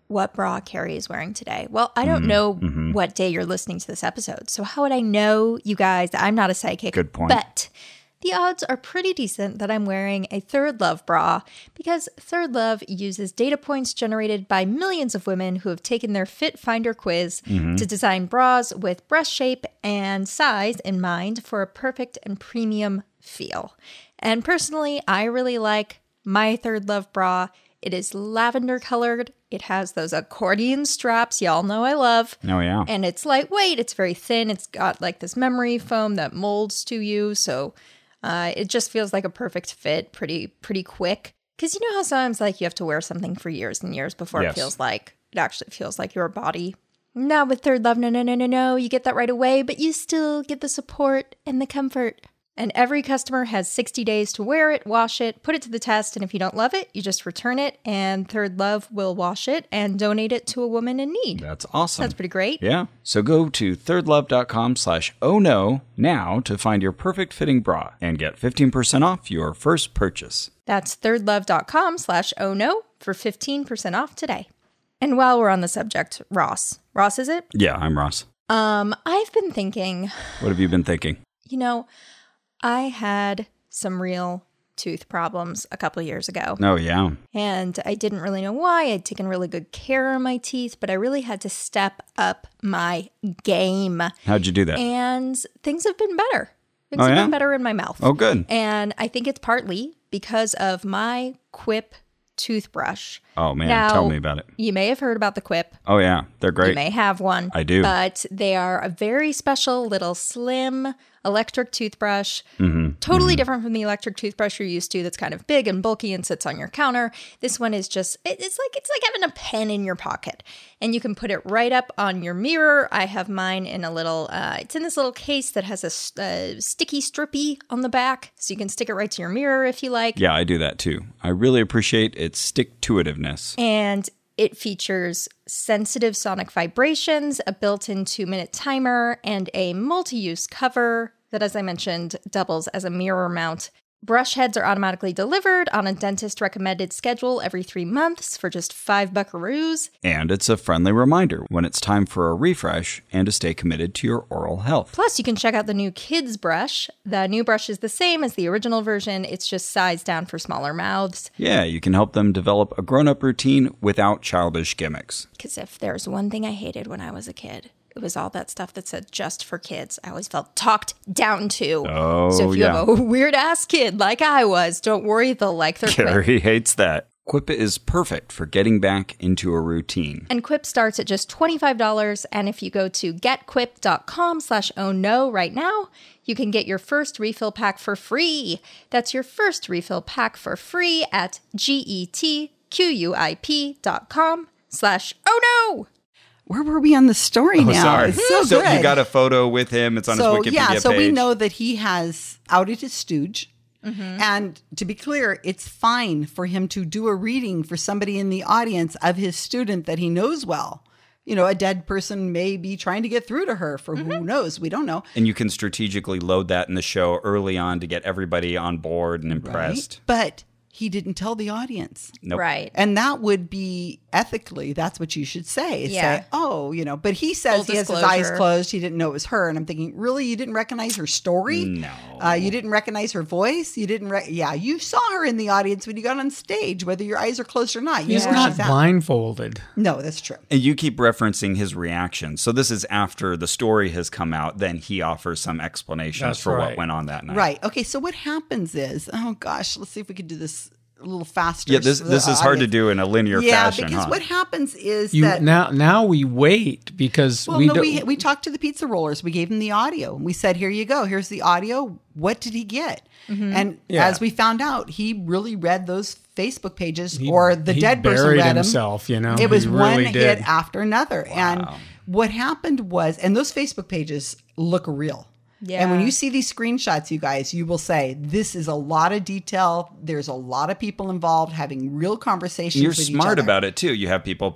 what bra Carrie is wearing today. Well, I don't know mm-hmm. what day you're listening to this episode. So how would I know, you guys, that I'm not a psychic? Good point. But the odds are pretty decent that I'm wearing a Third Love bra because Third Love uses data points generated by millions of women who have taken their Fit Finder quiz Mm-hmm. to design bras with breast shape and size in mind for a perfect and premium feel. And personally, I really like my Third Love bra. It is lavender colored. It has those accordion straps y'all know I love. Oh, yeah. And it's lightweight. It's very thin. It's got like this memory foam that molds to you. So uh, it just feels like a perfect fit pretty, pretty quick. Because you know how sometimes like you have to wear something for years and years before Yes. it feels like, it actually feels like your body. Not with Third Love. No, no, no, no, no. You get that right away, but you still get the support and the comfort. And every customer has sixty days to wear it, wash it, put it to the test, and if you don't love it, you just return it, and Third Love will wash it and donate it to a woman in need. That's awesome. That's pretty great. Yeah. So go to thirdlove.com slash oh no now to find your perfect fitting bra and get fifteen percent off your first purchase. That's thirdlove.com slash oh no for fifteen percent off today. And while we're on the subject, Ross. Ross, is it? Yeah, I'm Ross. Um, I've been thinking, What have you been thinking? you know, I had some real tooth problems a couple years ago. Oh, yeah. And I didn't really know why. I'd taken really good care of my teeth, but I really had to step up my game. How'd you do that? And things have been better. Things Oh, have yeah? been better in my mouth. Oh, good. And I think it's partly because of my Quip toothbrush. Oh, man. Now, Tell me about it. You may have heard about the Quip. Oh, yeah. They're great. You may have one. I do. But they are a very special little slim electric toothbrush. Mm-hmm. Totally Mm-hmm. different from the electric toothbrush you're used to that's kind of big and bulky and sits on your counter. This one is just, it- it's like it's like having a pen in your pocket. And you can put it right up on your mirror. I have mine in a little, uh, it's in this little case that has a s- uh, sticky strippy on the back. So you can stick it right to your mirror if you like. Yeah, I do that too. I really appreciate its stick-to-itiveness. And it features sensitive sonic vibrations, a built-in two-minute timer, and a multi-use cover that, as I mentioned, doubles as a mirror mount. Brush heads are automatically delivered on a dentist-recommended schedule every three months for just five buckaroos. And it's a friendly reminder when it's time for a refresh and to stay committed to your oral health. Plus, you can check out the new Kids brush. The new brush is the same as the original version. It's just sized down for smaller mouths. Yeah, you can help them develop a grown-up routine without childish gimmicks. Because if there's one thing I hated when I was a kid, it was all that stuff that said just for kids. I always felt talked down to. Oh, So if you yeah. have a weird ass kid like I was, don't worry, they'll like their Quip. Carrie hates that. Quip is perfect for getting back into a routine. And Quip starts at just twenty-five dollars. And if you go to getquip.com slash oh no right now, you can get your first refill pack for free. That's your first refill pack for free at G-E-T-Q-U-I-P dot com slash oh no. Where were we on the story now? Oh, sorry. It's so, so good. you got a photo with him. It's on so his Wikipedia yeah, so page. we know that he has outed his stooge. Mm-hmm. And to be clear, it's fine for him to do a reading for somebody in the audience of his student that he knows well. You know, a dead person may be trying to get through to her for Mm-hmm. who knows. We don't know. And you can strategically load that in the show early on to get everybody on board and impressed. Right? But he didn't tell the audience. Nope. Right. And that would be ethically, that's what you should say. Yeah. Say, oh, you know, but he says Full he has his eyes disclosure. closed. He didn't know it was her. And I'm thinking, really? You didn't recognize her story? No. Uh, you didn't recognize her voice? You didn't, re- yeah, you saw her in the audience when you got on stage, whether your eyes are closed or not. You He's know where not she's at. blindfolded. No, that's true. And you keep referencing his reaction. So this is after the story has come out. Then he offers some explanations That's for what right. went on that night. Right. Okay. So what happens is, oh gosh, let's see if we could do this a little faster. Yeah, this so this the is hard to audience- do in a linear Yeah, fashion, because huh? what happens is You that now now we wait because Well, we no, don't. we we talked to the pizza rollers. We gave them the audio, and we said, "Here you go. Here's the audio. What did he get?" And Yeah. as we found out, he really read those Facebook pages, he- or the he dead person buried read himself, you know? it was He one really did. hit after another. And what happened was, and those Facebook pages look real. And when Yeah. you see these screenshots, you guys, you will say, this is a lot of detail. There's a lot of people involved having real conversations You're with each smart other. about it too. You have people post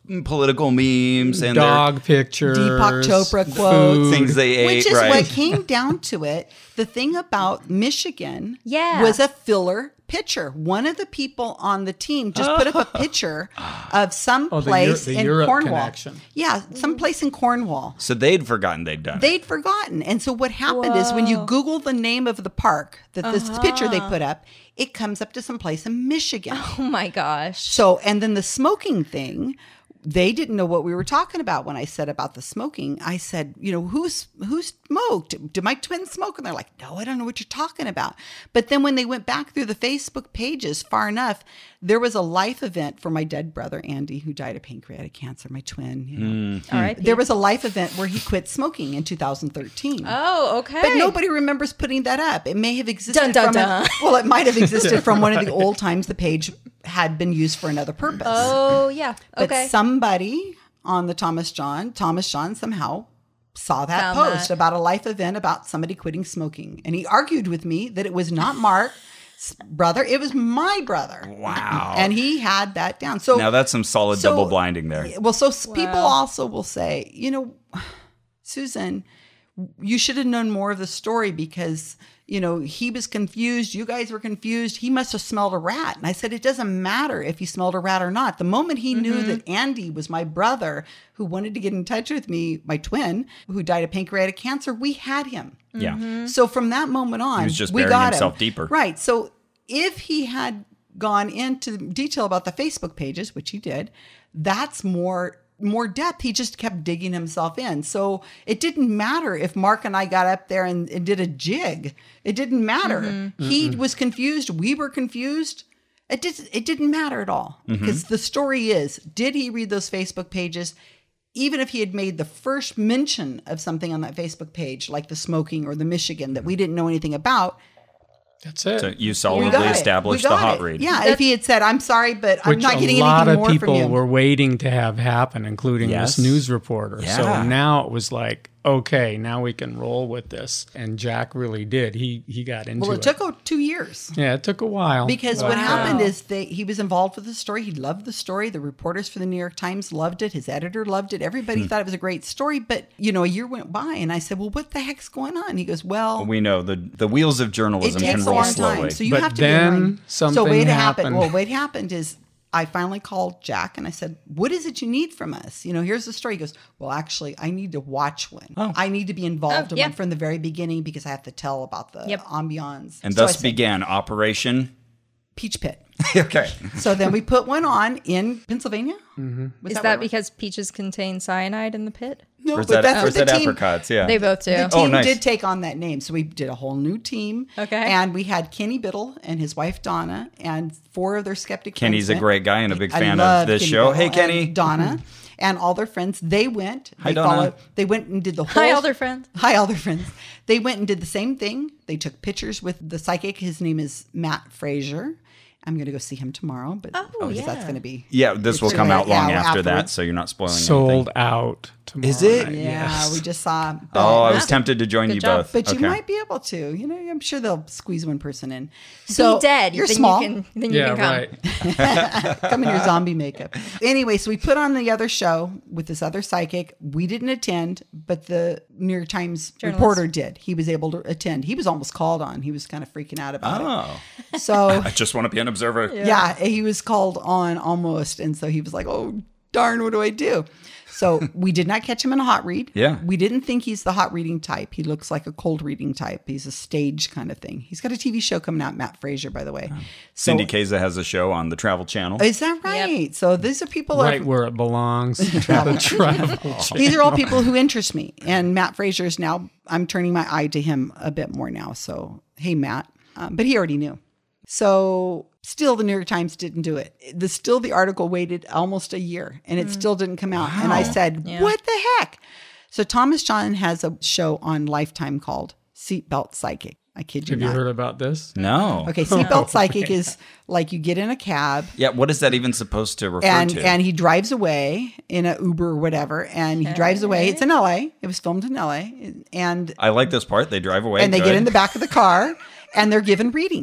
political memes and Dog pictures. Deepak Chopra food. quotes. things they ate. Which is right. what came down to it. The thing about Michigan Yeah. was a filler picture. One of the people on the team just put up a picture of some Oh, the place Eu- the in Europe Cornwall. connection. Yeah, some place in Cornwall. So they'd forgotten they'd done it. They'd forgotten. And so what happened is when you Google the name of the park that this picture they put up, it comes up to some place in Michigan. Oh my gosh. So, and then the smoking thing, they didn't know what we were talking about when I said about the smoking. I said, you know, who's who smoked? Did my twins smoke? And they're like, no, I don't know what you're talking about. But then when they went back through the Facebook pages far enough, there was a life event for my dead brother, Andy, who died of pancreatic cancer, my twin. You know. All right. There was a life event where he quit smoking in two thousand thirteen. Oh, okay. But nobody remembers putting that up. It may have existed Dun, dun, from dun. An, well, it might have existed from one of the old times the page had been used for another purpose. Oh, yeah. But Okay. somebody on the Thomas John, Thomas John somehow saw that Found post that. about a life event about somebody quitting smoking. And he argued with me that it was not Mark's brother, it was my brother. Wow. And he had that down. So Now that's some solid so- double blinding there. Well, so s people also will say, you know, Susan, you should have known more of the story because, you know, he was confused. You guys were confused. He must have smelled a rat. And I said, it doesn't matter if he smelled a rat or not. The moment he knew that Andy was my brother who wanted to get in touch with me, my twin, who died of pancreatic cancer, we had him. Yeah. So from that moment on, He was just we burying got himself him. deeper. Right. So if he had gone into detail about the Facebook pages, which he did, that's more more depth. He just kept digging himself in. So it didn't matter if Mark and I got up there and, and did a jig. It didn't matter. Mm-hmm. He was confused. We were confused. It did, it didn't matter at all because the story is, did he read those Facebook pages? Even if he had made the first mention of something on that Facebook page, like the smoking or the Michigan that we didn't know anything about, That's it. So you we solidly got it. established We the got hot it. read. Yeah, if he had said, I'm sorry, but I'm Which not getting a lot anything of more from people you. were waiting to have happen, including Yes. this news reporter. Yeah. So now it was like, okay, now we can roll with this. And Jack really did. He he got into well, it. it took oh, two years. yeah, it took a while. Because but, what uh, happened is they, he was involved with the story. He loved the story. The reporters for the New York Times loved it. His editor loved it. Everybody Hmm. thought it was a great story. But, you know, a year went by and I said, well, what the heck's going on? He goes, well, We know the the wheels of it journalism can takes a roll long slowly. time. So you But have to then be in line. something So what happened? happened. Well, what happened is I finally called Jack and I said, what is it you need from us? You know, here's the story. He goes, well, actually, I need to watch one. Oh. I need to be involved Oh, in yeah. one from the very beginning because I have to tell about the Yep. ambiance. and So I thus said, began Operation. Peach Pit. Okay. So then we put one on in Pennsylvania. Mm-hmm. Is that because peaches contain cyanide in the pit? No, Or is but that, that's or what is the that team. apricots? Yeah. They both do. The Oh, team nice. did take on that name, so we did a whole new team. Okay. and we had Kenny Biddle and his wife Donna and four of their skeptic. Kenny's friends a went. great guy and a big I fan love of this Kenny show. Biddle Hey, and Kenny. Donna, and all their friends. They went. Hi, they Donna. followed- They went and did the whole. Hi, all their friends. Hi, all their friends. They went and did the same thing. They took pictures with the psychic. His name is Matt Frazier. I'm going to go see him tomorrow, but Oh, because yeah. that's going to be. Yeah, this will It's come gonna- out long yeah, after that, afterwards. so you're not spoiling sold anything. out tomorrow Is it? night, Yeah, yes. we just saw. Oh, I but- was tempted to join Good you job. both. But you Okay. might be able to. You know, I'm sure they'll squeeze one person in. So Be dead. You're then small. You can, then you yeah, can come. right. Come in your zombie makeup. Anyway, so we put on the other show with this other psychic. We didn't attend, but the New York Times Journalist. reporter did. He was able to attend. He was almost called on. He was kind of freaking out about Oh, it. So I just want to be an observer. yeah, he was called on almost. And so he was like, oh, darn, what do I do? So we did not catch him in a hot read. Yeah. We didn't think he's the hot reading type. He looks like a cold reading type. He's a stage kind of thing. He's got a T V show coming out, Matt Frazier, by the way. So, Cindy Kaza has a show on the Travel Channel. is that right? So these are people Right are, where it belongs. the travel channel. these are all people who interest me. And Matt Frazier is now, I'm turning my eye to him a bit more now. So, hey, Matt. Um, but he already knew. So still the New York Times didn't do it. The still the article waited almost a year and it still didn't come out. And I said, Yeah. what the heck? So Thomas John has a show on Lifetime called Seatbelt Psychic. I kid you Have you not. heard about this? No. Okay, Seatbelt Psychic is like you get in a cab Yeah, what is that even supposed to refer and to? and he drives away in a Uber or whatever, and he drives away. It's in L A. It was filmed in L A, and I like this part. They drive away. and they Good. get in the back of the car and they're given readings.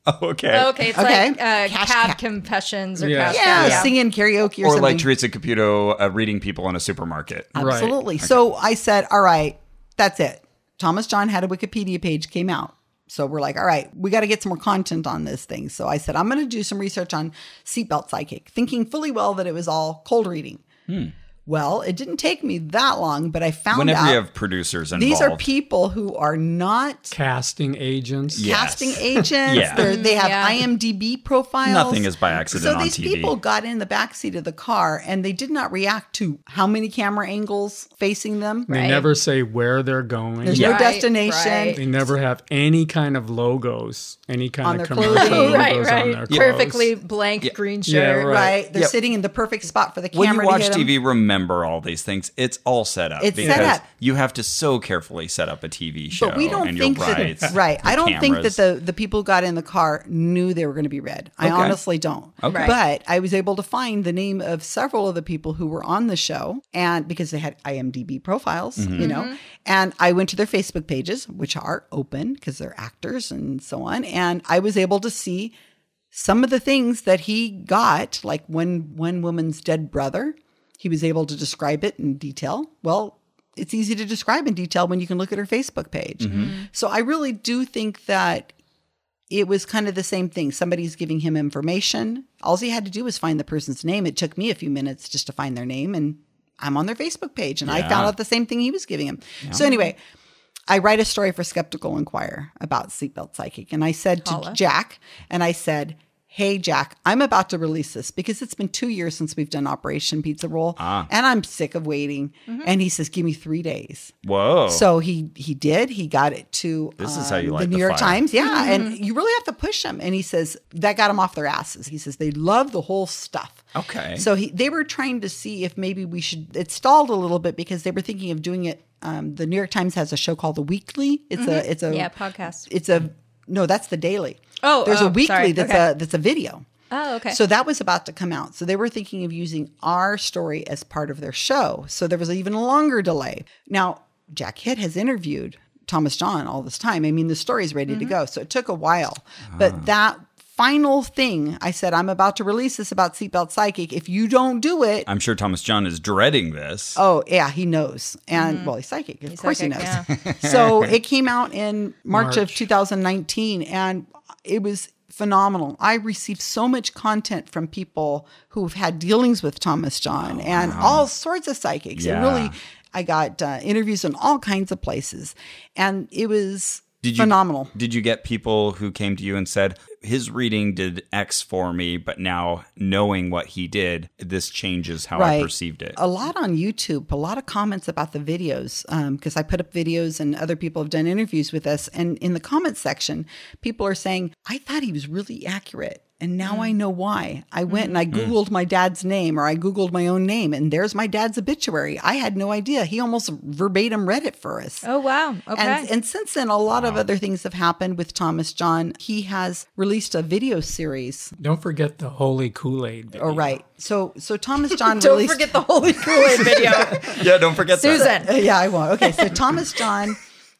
Oh, okay. Okay, it's Okay. like uh, Cash cab Cab. confessions or Yeah. cash Yeah, cab. singing karaoke or, Or something. like Teresa Caputo uh, reading people in a supermarket. Right. Absolutely. So I said, all right, that's it. Thomas John had a Wikipedia page came out. So we're like, all right, we got to get some more content on this thing. So I said, I'm going to do some research on Seatbelt Psychic, thinking fully well that it was all cold reading. Hmm. Well, it didn't take me that long, but I found Whenever out you have producers involved. these are people who are not Casting agents. Yeah. casting Yes. agents. Yeah. They're, they have Yeah. I M D B profiles. Nothing is by accident So on these T V. people got in the backseat of the car and they did not react to how many camera angles facing them. They Right. never say where they're going. There's Yeah. no Right, destination. right. They never have any kind of logos, any kind On of their commercial clothing. logos right, on right. their clothes. Perfectly blank green shirt. Yeah, right. Right. They're Yep. sitting in the perfect spot for the when camera you watch to hit 'em. T V, remember all these things. It's all set up. It's because set up. You have to so carefully set up a T V show. But we don't and think your that rights, right. I your don't think that cameras. the the people who got in the car knew they were going to be read. I Okay. honestly don't. Okay. Right. But I was able to find the name of several of the people who were on the show, and because they had I M D B profiles, Mm-hmm. you know, and I went to their Facebook pages, which are open because they're actors and so on, and I was able to see some of the things that he got, like one one woman's dead brother. He was able to describe it in detail. Well, it's easy to describe in detail when you can look at her Facebook page. So I really do think that it was kind of the same thing. Somebody's giving him information. All he had to do was find the person's name. It took me a few minutes just to find their name, and I'm on their Facebook page, and I Yeah. found out the same thing he was giving him. So anyway, I write a story for Skeptical Inquirer about Seatbelt Psychic, and I said to Holla. Jack, and I said, hey, Jack, I'm about to release this because it's been two years since we've done Operation Pizza Roll, Ah. and I'm sick of waiting. And he says, give me three days. Whoa. So he he did. He got it to This is how you um, light the the New York fire. Times. Yeah, and you really have to push them. And he says that got them off their asses. He says they love the whole stuff. Okay. So he they were trying to see if maybe we should. It stalled a little bit because they were thinking of doing it. Um, the New York Times has a show called The Weekly. It's a it's a Yeah, podcast. It's a no, that's the Daily. Oh, there's oh, a weekly sorry. that's Okay. a that's a video. Oh, okay. So that was about to come out. So they were thinking of using our story as part of their show. So there was an even longer delay. Now, Jack Hitt has interviewed Thomas John all this time. I mean, the story's ready to go. So it took a while. But that final thing, I said, I'm about to release this about Seatbelt Psychic. If you don't do it, I'm sure Thomas John is dreading this. oh, yeah, he knows. And well, he's psychic. Of course psychic, he knows. yeah. So it came out in March, of March. two thousand nineteen, and it was phenomenal. I received so much content from people who've had dealings with Thomas John and all sorts of psychics. Yeah. It really, I got uh, interviews in all kinds of places, and it was Did you, phenomenal. Did you get people who came to you and said, his reading did X for me, but now knowing what he did, this changes how I perceived it? A lot on YouTube, a lot of comments about the videos, because I put up videos and other people have done interviews with us. And in the comments section, people are saying, I thought he was really accurate. And now I know why. I went and I Googled my dad's name, or I Googled my own name, and there's my dad's obituary. I had no idea. He almost verbatim read it for us. Oh, wow. Okay. And, and since then, a lot of other things have happened with Thomas John. He has released a video series. Don't forget the Holy Kool-Aid video. Oh, right. So, so Thomas John Don't released. forget the Holy Kool-Aid video. Yeah, don't forget that. Susan. Uh, yeah, I won't. Okay, so Thomas John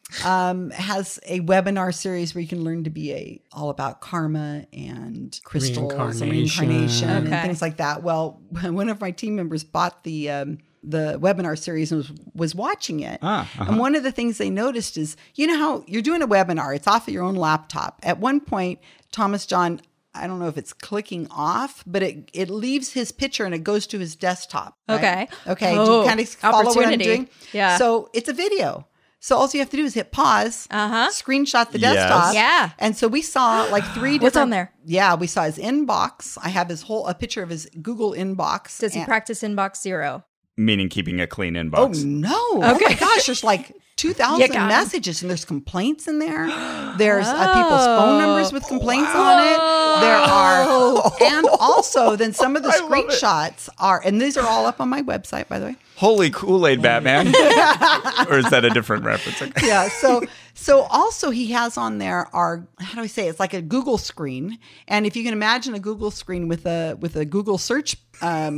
um, has a webinar series where you can learn to be a all about karma and crystals and Reincarnation. reincarnation and Okay. things like that. Well, one of my team members bought the um, the webinar series and was, was watching it. Ah, uh-huh. And one of the things they noticed is, you know how you're doing a webinar, it's off of your own laptop. At one point, Thomas John, I don't know if it's clicking off, but it, it leaves his picture and it goes to his desktop. right? Okay. Okay. Do Oh, you kind of follow what I'm opportunity. doing? Yeah. So it's a video. So all you have to do is hit pause, Uh-huh. screenshot the Yes. desktop. Yeah. And so we saw like three different. What's on there? Yeah, we saw his inbox. I have his whole, a picture of his Google inbox. Does he And- practice inbox zero? Meaning keeping a clean Oh, inbox. no. Oh, my Okay. gosh. There's like two You thousand got 'em. messages and there's complaints in there. There's uh, people's phone numbers with complaints on it. There are, and also then some of the screenshots are, and these are all up on my website, by the way. Holy Kool-Aid, Batman. Or is that a different reference? Okay. Yeah. So, so also he has on there our, how do I say it? It's like a Google screen. And if you can imagine a Google screen with a, with a Google search, um,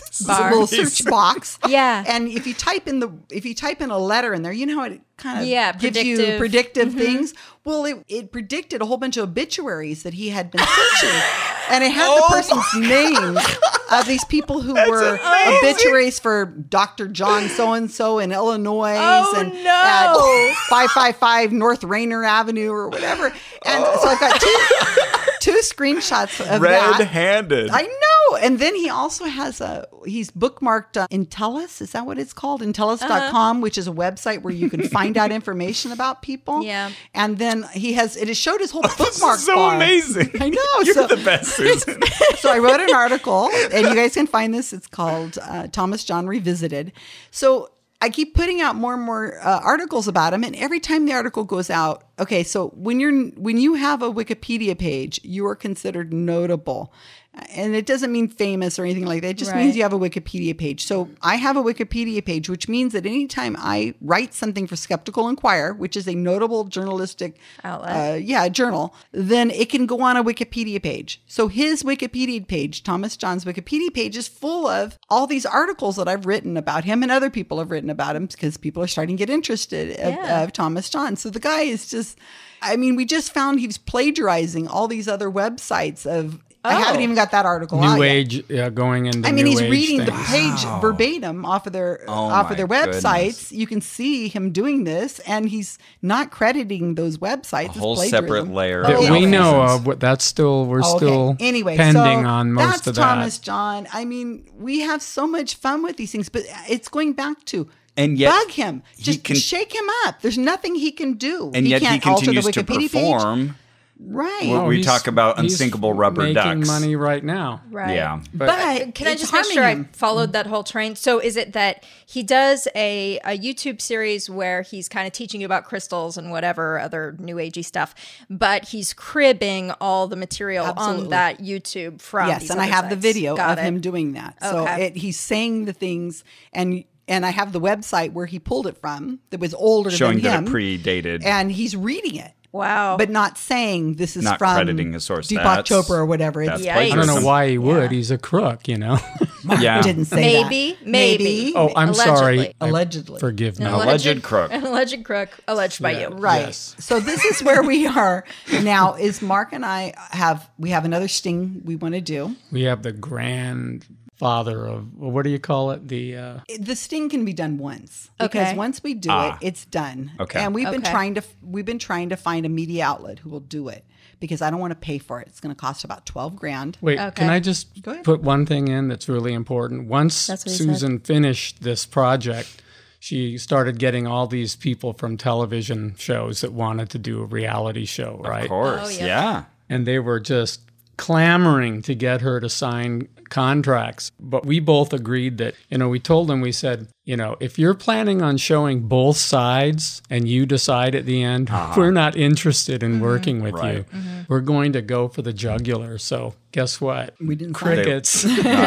Bar. little search box. Yeah. And if you type in the if you type in a letter in there, you know how it kind of Yeah, gives you predictive. predictive things. Well, it, it predicted a whole bunch of obituaries that he had been searching, and it had Oh the person's names of these people who were amazing. obituaries for Doctor John so and so in Illinois, Oh, and no. at five five five North Rayner Avenue or whatever. And so I've got two two screenshots of that. Red-handed. I know. And then he also has a, he's bookmarked uh, Intellus. Is that what it's called? Intellus dot com, which is a website where you can find out information about people. Yeah. And then he has, it has showed his whole bookmark This is so bar. amazing. I know. You're so, the best, Susan. so I wrote an article, and you guys can find this. It's called uh, Thomas John Revisited. So I keep putting out more and more uh, articles about him, and every time the article goes out, okay, so when you're when you have a Wikipedia page, you are considered notable. And it doesn't mean famous or anything like that. It just Right. means you have a Wikipedia page. So I have a Wikipedia page, which means that anytime I write something for Skeptical Inquirer, which is a notable journalistic Outlet. uh, yeah, journal, then it can go on a Wikipedia page. So his Wikipedia page, Thomas John's Wikipedia page, is full of all these articles that I've written about him, and other people have written about him because people are starting to get interested of, Yeah. of Thomas John. So the guy is just, I mean, we just found he was plagiarizing all these other websites of, I haven't Oh. even got that article out New yet. Age uh, going into. I mean, new he's age reading the things. page Wow. verbatim off of their Oh off my of their websites. goodness. You can see him doing this, and he's not crediting those websites. A as whole plagiarism. separate layer. that of Oh, we know nonsense. of. But that's still we're Okay. still anyway, pending so on most that's of that. Thomas John. I mean, we have so much fun with these things, but it's going back to And yet bug him, he just can- shake him up. There's nothing he can do, And yet he can't alter the continues to Wikipedia perform. page. Right. Well, we he's- talk about he's unsinkable rubber making ducks. money right now. Right. Yeah. But, but Can I it's just make harming sure him. I followed that whole train? So is it that he does a, a YouTube series where he's kind of teaching you about crystals and whatever other new agey stuff, but he's cribbing all the material Absolutely. on that YouTube from Yes, these and I other have the sites. video Got of it. him doing that. So Okay. it, he's saying the things, and and I have the website where he pulled it from that was older Showing than that him, it predated. and he's reading it. Wow. But not saying this is Not from crediting his source. Deepak That's- Chopra or whatever. It's, that's Yikes. I don't know plagiarism. why he would. Yeah. He's a crook, you know. Yeah. didn't say Maybe, that. maybe. Oh, I'm Allegedly. sorry. I- Allegedly. Forgive me. An alleged crook. An alleged crook, alleged by Yeah. you. Right. Yes. So this is where we are now. Is Mark and I have we have another sting we want to do. We have the grandfather of well, what do you call it? The uh, The sting can be done once because Okay. once we do Ah. it, it's done. Okay. And we've been Okay. trying to we've been trying to find a media outlet who will do it because I don't want to pay for it. It's going to cost about twelve grand. wait. Okay. Can I just Go ahead. put one thing in that's really important? Once That's what he said. Susan finished this project, she started getting all these people from television shows that wanted to do a reality show, right? Of course. Oh, yeah. yeah. And they were just clamoring to get her to sign contracts. But we both agreed that, you know, we told them, we said, you know, if you're planning on showing both sides and you decide at the end, we're not interested in working with Right. you, we're going to go for the jugular. So guess what? We didn't sign it. Crickets.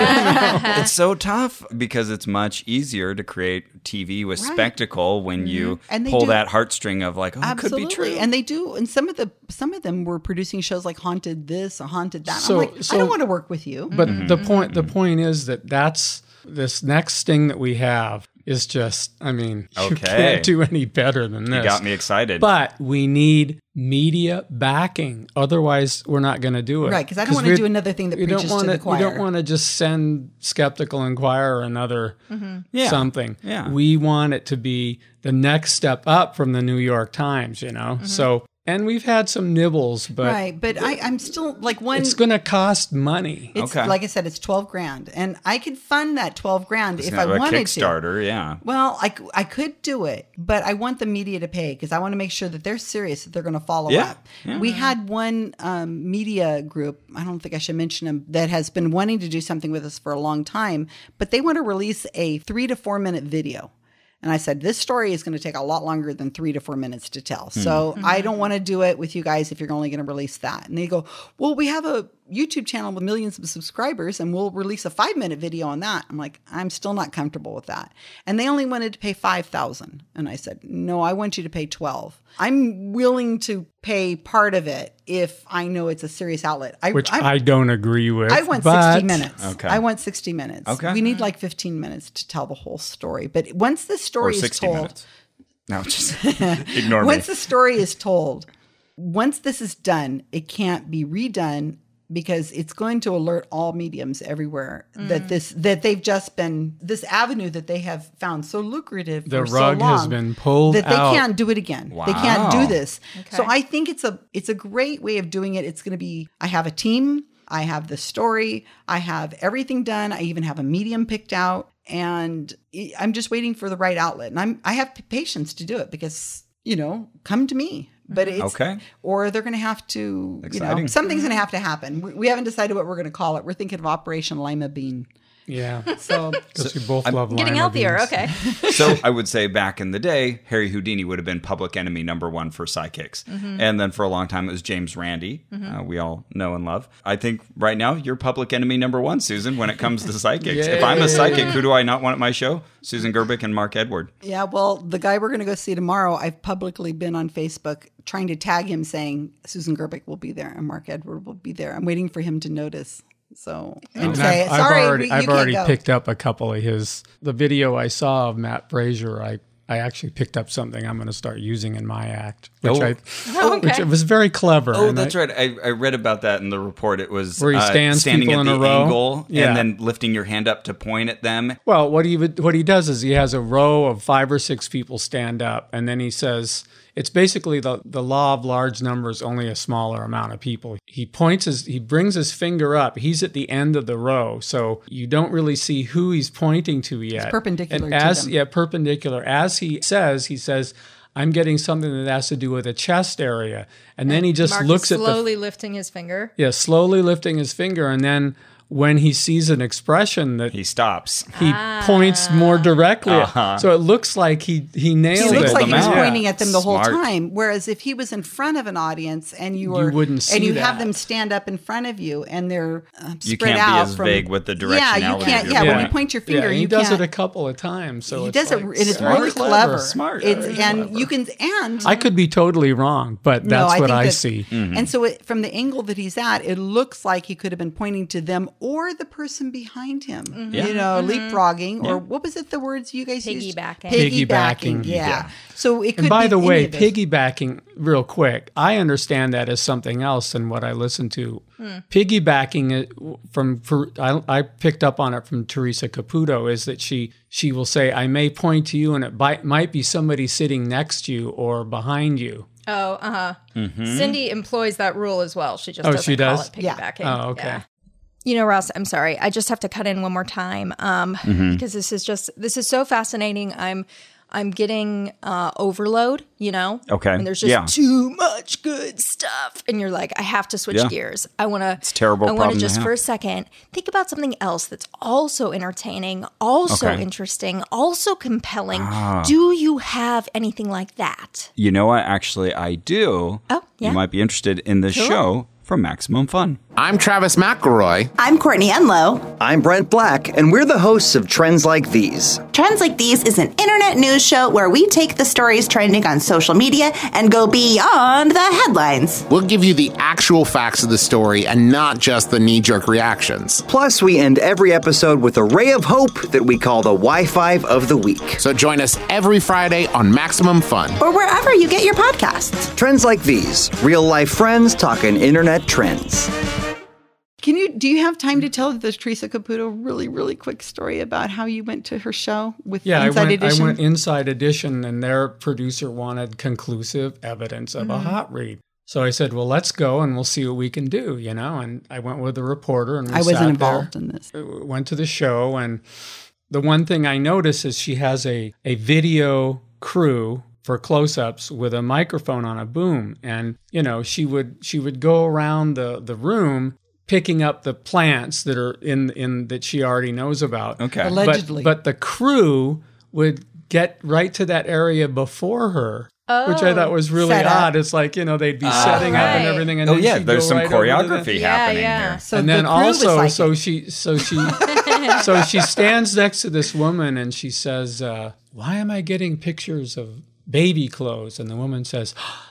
It's so tough because it's much easier to create T V with Right. spectacle when you And they pull do- that heartstring of like, oh, it Absolutely. could be true. And they do. And some of the some of them were producing shows like Haunted This or Haunted That. So- I'm like, so- I don't want to work with you. But the point the point is that that's this next sting that we have is just, I mean, you Okay. can't do any better than this. You got me excited. But we need media backing. Otherwise, we're not going to do it. Right, 'cause I don't wanna we- do another thing that we don't preaches to wanna- the choir. We don't want to just send Skeptical Inquirer another Yeah. something. Yeah. We want it to be the next step up from the New York Times, you know? So, and we've had some nibbles, but right. But I, I'm still like one. it's going to cost money. It's Okay. like I said, it's twelve grand, and I could fund that twelve grand if It's I kind of a wanted to. Kickstarter, yeah. Well, I, c- I could do it, but I want the media to pay because I want to make sure that they're serious, that they're going to follow Yeah, up. We had one um, media group, I don't think I should mention them, that has been wanting to do something with us for a long time, but they want to release a three to four minute video. And I said, this story is going to take a lot longer than three to four minutes to tell. So I don't want to do it with you guys if you're only going to release that. And they go, well, we have a YouTube channel with millions of subscribers and we'll release a five minute video on that. I'm like, I'm still not comfortable with that. And they only wanted to pay five thousand dollars. And I said, no, I want you to pay twelve. I'm willing to pay part of it if I know it's a serious outlet. I, Which I, I don't agree with. I want but, sixty minutes. Okay. I want sixty minutes. Okay. We need like fifteen minutes to tell the whole story. But once the Or story is sixty told, minutes. No, just ignore me. once the story is told, once this is done, it can't be redone because it's going to alert all mediums everywhere Mm. that this that they've just been this avenue that they have found so lucrative The for rug so long has been pulled that they out. can't do it again. They can't Wow. do this. So Okay. I think it's a it's a great way of doing it. It's going to be I have a team, I have the story, I have everything done. I even have a medium picked out, and I'm just waiting for the right outlet. And I'm I have patience to do it because, you know, come to me. But it's Okay. or they're going to have to, you know, Exciting. something's going to have to happen. We, we haven't decided what we're going to call it. We're thinking of Operation Lima Bean. Yeah. So Because we both love Getting lima healthier. beans. Okay. So I would say back in the day, Harry Houdini would have been public enemy number one for psychics. Mm-hmm. And then for a long time, it was James Randi, uh, we all know and love. I think right now, you're public enemy number one, Susan, when it comes to psychics. If I'm a psychic, who do I not want at my show? Susan Gerbic and Mark Edward. yeah, well, the guy we're going to go see tomorrow, I've publicly been on Facebook trying to tag him saying Susan Gerbic will be there and Mark Edward will be there. I'm waiting for him to notice. So and And say, I've, I've sorry, already, we, you I've can't already go. picked up a couple of his. The video I saw of Matt Frazier, I, I actually picked up something I'm going to start using in my act, which Oh. I, Okay. which it was very clever. Oh, and that's I- right. I, I read about that in the report. It was Where he uh, stands standing people at in the a row. angle Yeah. and then lifting your hand up to point at them. Well, what he would, what he does is he has a row of five or six people stand up, and then he says it's basically the the law of large numbers, only a smaller amount of people. He points his, he brings his finger up. He's at the end of the row, so you don't really see who he's pointing to yet. perpendicular And to as them. yeah, perpendicular. As he says, he says, "I'm getting something that has to do with the chest area," and then he just Mark looks is at the slowly lifting his finger. yeah, slowly lifting his finger, and then when he sees an expression that He stops. he points more directly. at- So it looks like he he He nailed looks it. like he was out. pointing at them the whole Smart. time. Whereas if he was in front of an audience and you were, wouldn't see and you that. have them stand up in front of you and they're uh, You spread can't be out as from, vague with the Yeah, you directionality can't. of your Yeah, when point. you point your finger, yeah, he you does can't. it a couple of times. So he it's does like, it, and it's very really clever. Smart. It's Very and clever. you can and I could be totally wrong, but No, that's I what think I that- see. And so it, from the angle that he's at, it looks like he could have been pointing to them or the person behind him. Yeah. You know, leapfrogging or what was it? The words you guys used? Piggybacking. Piggybacking. Piggybacking. Yeah. Yeah. So it could. And by be the any way, of this. piggybacking, real quick, I understand that as something else than what I listen to. Hmm. Piggybacking it from, for, I, I picked up on it from Teresa Caputo, is that she she will say, "I may point to you, and it bi- might be somebody sitting next to you or behind you." Oh, uh huh. Cindy employs that rule as well. She just Oh, doesn't she call does? it Yeah. piggybacking. Oh, okay. Yeah. You know, Ross, I'm sorry. I just have to cut in one more time um, Mm-hmm. because this is just this is so fascinating. I'm I'm getting uh, overload. You know, Okay. and there's just Yeah. too much good stuff, and you're like, I have to switch Yeah. gears. I want to. It's a terrible I want problem to to just have. for a second think about something else that's also entertaining, also Okay. interesting, also compelling. Ah. Do you have anything like that? You know what? Actually, I do. Oh, yeah? You might be interested in this Cool. show from Maximum Fun. I'm Travis McElroy. I'm Courtney Enlow. I'm Brent Black, and we're the hosts of Trends Like These. Trends Like These is an internet news show where we take the stories trending on social media and go beyond the headlines. We'll give you the actual facts of the story and not just the knee-jerk reactions. Plus, we end every episode with a ray of hope that we call the Wi-Fi of the Week. So join us every Friday on Maximum Fun. Or wherever you get your podcasts. Trends Like These, real-life friends talking internet trends. Can you do you have time to tell the Teresa Caputo really really quick story about how you went to her show with Yeah, Inside I went, Edition? I went Inside Edition, and their producer wanted conclusive evidence of a hot read. So I said, well, let's go and we'll see what we can do, you know? And I went with a reporter, and we I wasn't sat involved there, in this. went to the show, and the one thing I noticed is she has a, a video crew for close-ups with a microphone on a boom. And, you know, she would she would go around the, the room picking up the plants that are in in that she already knows about. Okay. Allegedly. But, but the crew would get right to that area before her, which I thought was really Set up. odd. It's like, you know, they'd be setting up and right. everything. And Oh then yeah, she'd there's go some right over to the- choreography Yeah, happening yeah. here. So and the then crew was also, like so it. she, so she, so she stands next to this woman and she says, uh, "Why am I getting pictures of baby clothes?" And the woman says,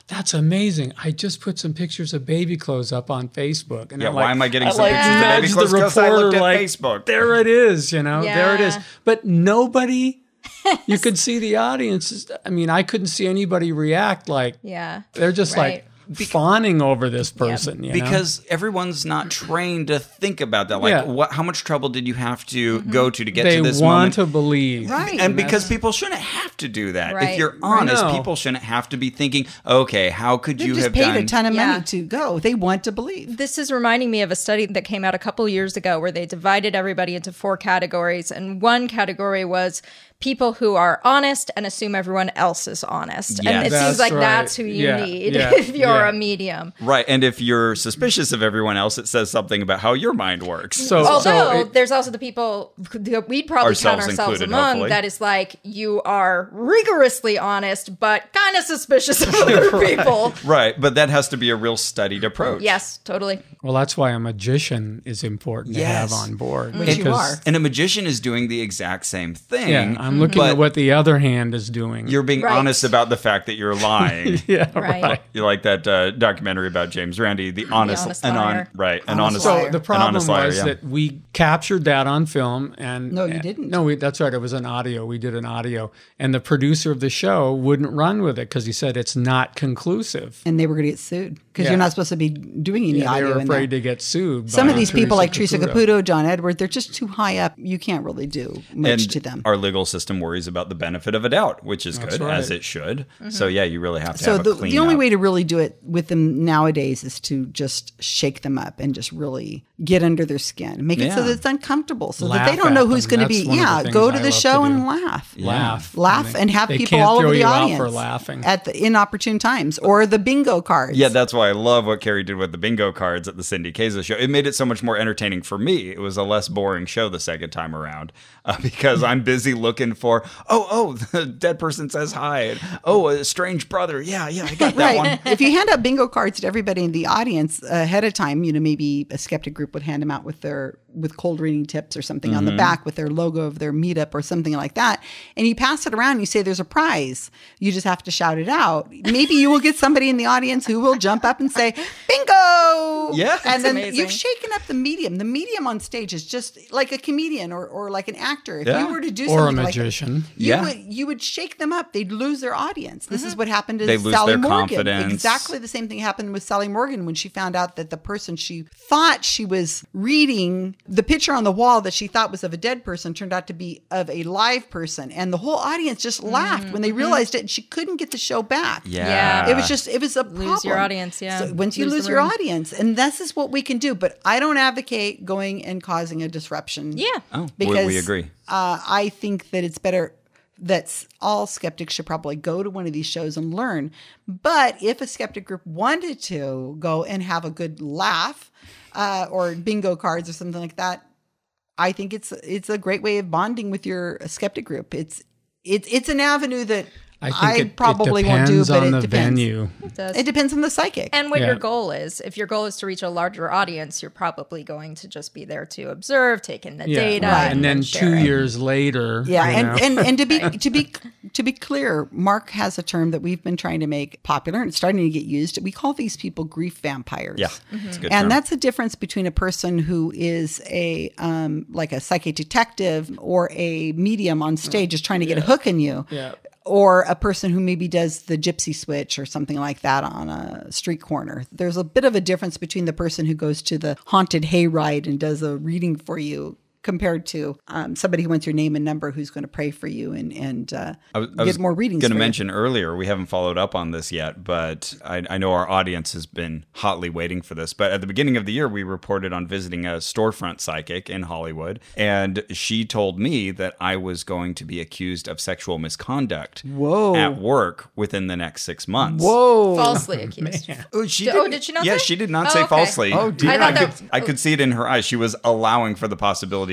that's amazing. I just put some pictures of baby clothes up on Facebook. And Yeah, I'm why like, am I getting I some like pictures of baby nudged clothes? the 'Cause I looked reporter at like, Facebook. There it is, you know, there it is. Yeah. But nobody, you could see the audience. I mean, I couldn't see anybody react like, Yeah. they're just Right. like fawning over this person. You know? Because everyone's not trained to think about that. Like, Yeah. what? How much trouble did you have to go to to get they to this want moment? to believe. Right. And because people shouldn't have to do that. Right. If you're honest, No. people shouldn't have to be thinking, okay, how could They've you just have paid done... a ton of Yeah. money to go. They want to believe. This is reminding me of a study that came out a couple years ago where they divided everybody into four categories. And one category was people who are honest and assume everyone else is honest. Yes. And it That's seems like right. that's who you Yeah, need yeah, if you're yeah. a medium. Right. And if you're suspicious of everyone else, it says something about how your mind works. So, Although so it- there's also the people that we'd probably Ourselves count ourselves included, among hopefully. that is like you are rigorously honest but kind of suspicious of other people. Right. But that has to be a real studied approach. Yes, totally. well, that's why a magician is important Yes. to have on board. Which you because- are. And a magician is doing the exact same thing. Yeah, I'm looking but at what the other hand is doing. You're being Right. honest about the fact that you're lying. yeah, Right. right. You like that uh, documentary about James Randi, the honest, Honest and on Liar. right, an honest, Honest So Liar. the an problem honest liar, was yeah. that we captured that on film, and No, you and- didn't. No, we, that's right. It was an audio. We did an audio, and the producer of the show wouldn't run with it because he said it's not conclusive. And they were going to get sued because Yeah. you're not supposed to be doing any Yeah, they audio were in there. afraid to get sued. Some by of these people, like Teresa Caputo. Caputo, John Edward, they're just too high up. You can't really do much and to them. our legal system worries about the benefit of a doubt, which is That's good, right. as it should. So yeah, you really have to So have the, a clean the only up. way to really do it with them nowadays is to just shake them up and just really get under their skin, make it so Yeah. that it's uncomfortable, so Laugh that they don't at know who's them. going to That's be. one of the Yeah, things go to I the love show to do. and laugh, laugh, laugh, they- and have they people can't all throw over the you out audience for laughing. at the inopportune times or the bingo cards. Yeah, that's why I love what Carrie did with the bingo cards at the Cindy Kaza show. It made it so much more entertaining for me. It was a less boring show the second time around uh, because I'm busy looking for, oh, oh, the dead person says hi. And, oh, a strange brother. Yeah, yeah, I got that Right. one. If you hand out bingo cards to everybody in the audience ahead of time, you know, maybe a skeptic group would hand them out with their with cold reading tips or something on the back with their logo of their meetup or something like that. And you pass it around and you say there's a prize. You just have to shout it out. Maybe you will get somebody in the audience who will jump up and say, bingo! Yeah. And then amazing. you've shaken up the medium. The medium on stage is just like a comedian or, or like an actor. If Yeah. you were to do Or a something like magician. you Yeah. would you would shake them up. They'd lose their audience. This is what happened to They lose Sally their Morgan. confidence. Exactly the same thing happened with Sally Morgan when she found out that the person she thought she was reading, the picture on the wall that she thought was of a dead person turned out to be of a live person. And the whole audience just laughed when they realized it, and she couldn't get the show back. Yeah. Yeah. It was just, it was a problem. Lose your audience, yeah. So once you Lose lose, the your room. audience, and this is what we can do. But I don't advocate going and causing a disruption. Yeah. Oh, we, we agree. Uh, I think that it's better that all skeptics should probably go to one of these shows and learn. But if a skeptic group wanted to go and have a good laugh uh, or bingo cards or something like that, I think it's it's a great way of bonding with your skeptic group. It's it's it's an avenue that I think I it, probably it won't do, depends but on it the depends. venue. It does. It depends on the psychic. And what Yeah. your goal is. If your goal is to reach a larger audience, you're probably going to just be there to observe, take in the Yeah, data, right. and, and then share two it. years later, Yeah, you and, know. and and to be to be to be clear, Mark has a term that we've been trying to make popular and it's starting to get used. We call these people grief vampires. Yeah, it's a good And term. that's a difference between a person who is a um, like a psychic detective or a medium on stage just trying to get a hook in you. Yeah. Or a person who maybe does the gypsy switch or something like that on a street corner. There's a bit of a difference between the person who goes to the haunted hayride and does a reading for you compared to um, somebody who wants your name and number who's going to pray for you and, and uh, I was, I get was more readings going to for you. mention earlier, we haven't followed up on this yet, but I, I know our audience has been hotly waiting for this. But at the beginning of the year, we reported on visiting a storefront psychic in Hollywood, and she told me that I was going to be accused of sexual misconduct Whoa. at work within the next six months. Whoa. Falsely accused. Oh, she Did- didn't- oh, did she not Yeah, say? she did not Oh, say okay. falsely. Oh, dear. I I, thought could, that- I could see it in her eyes. She was allowing for the possibility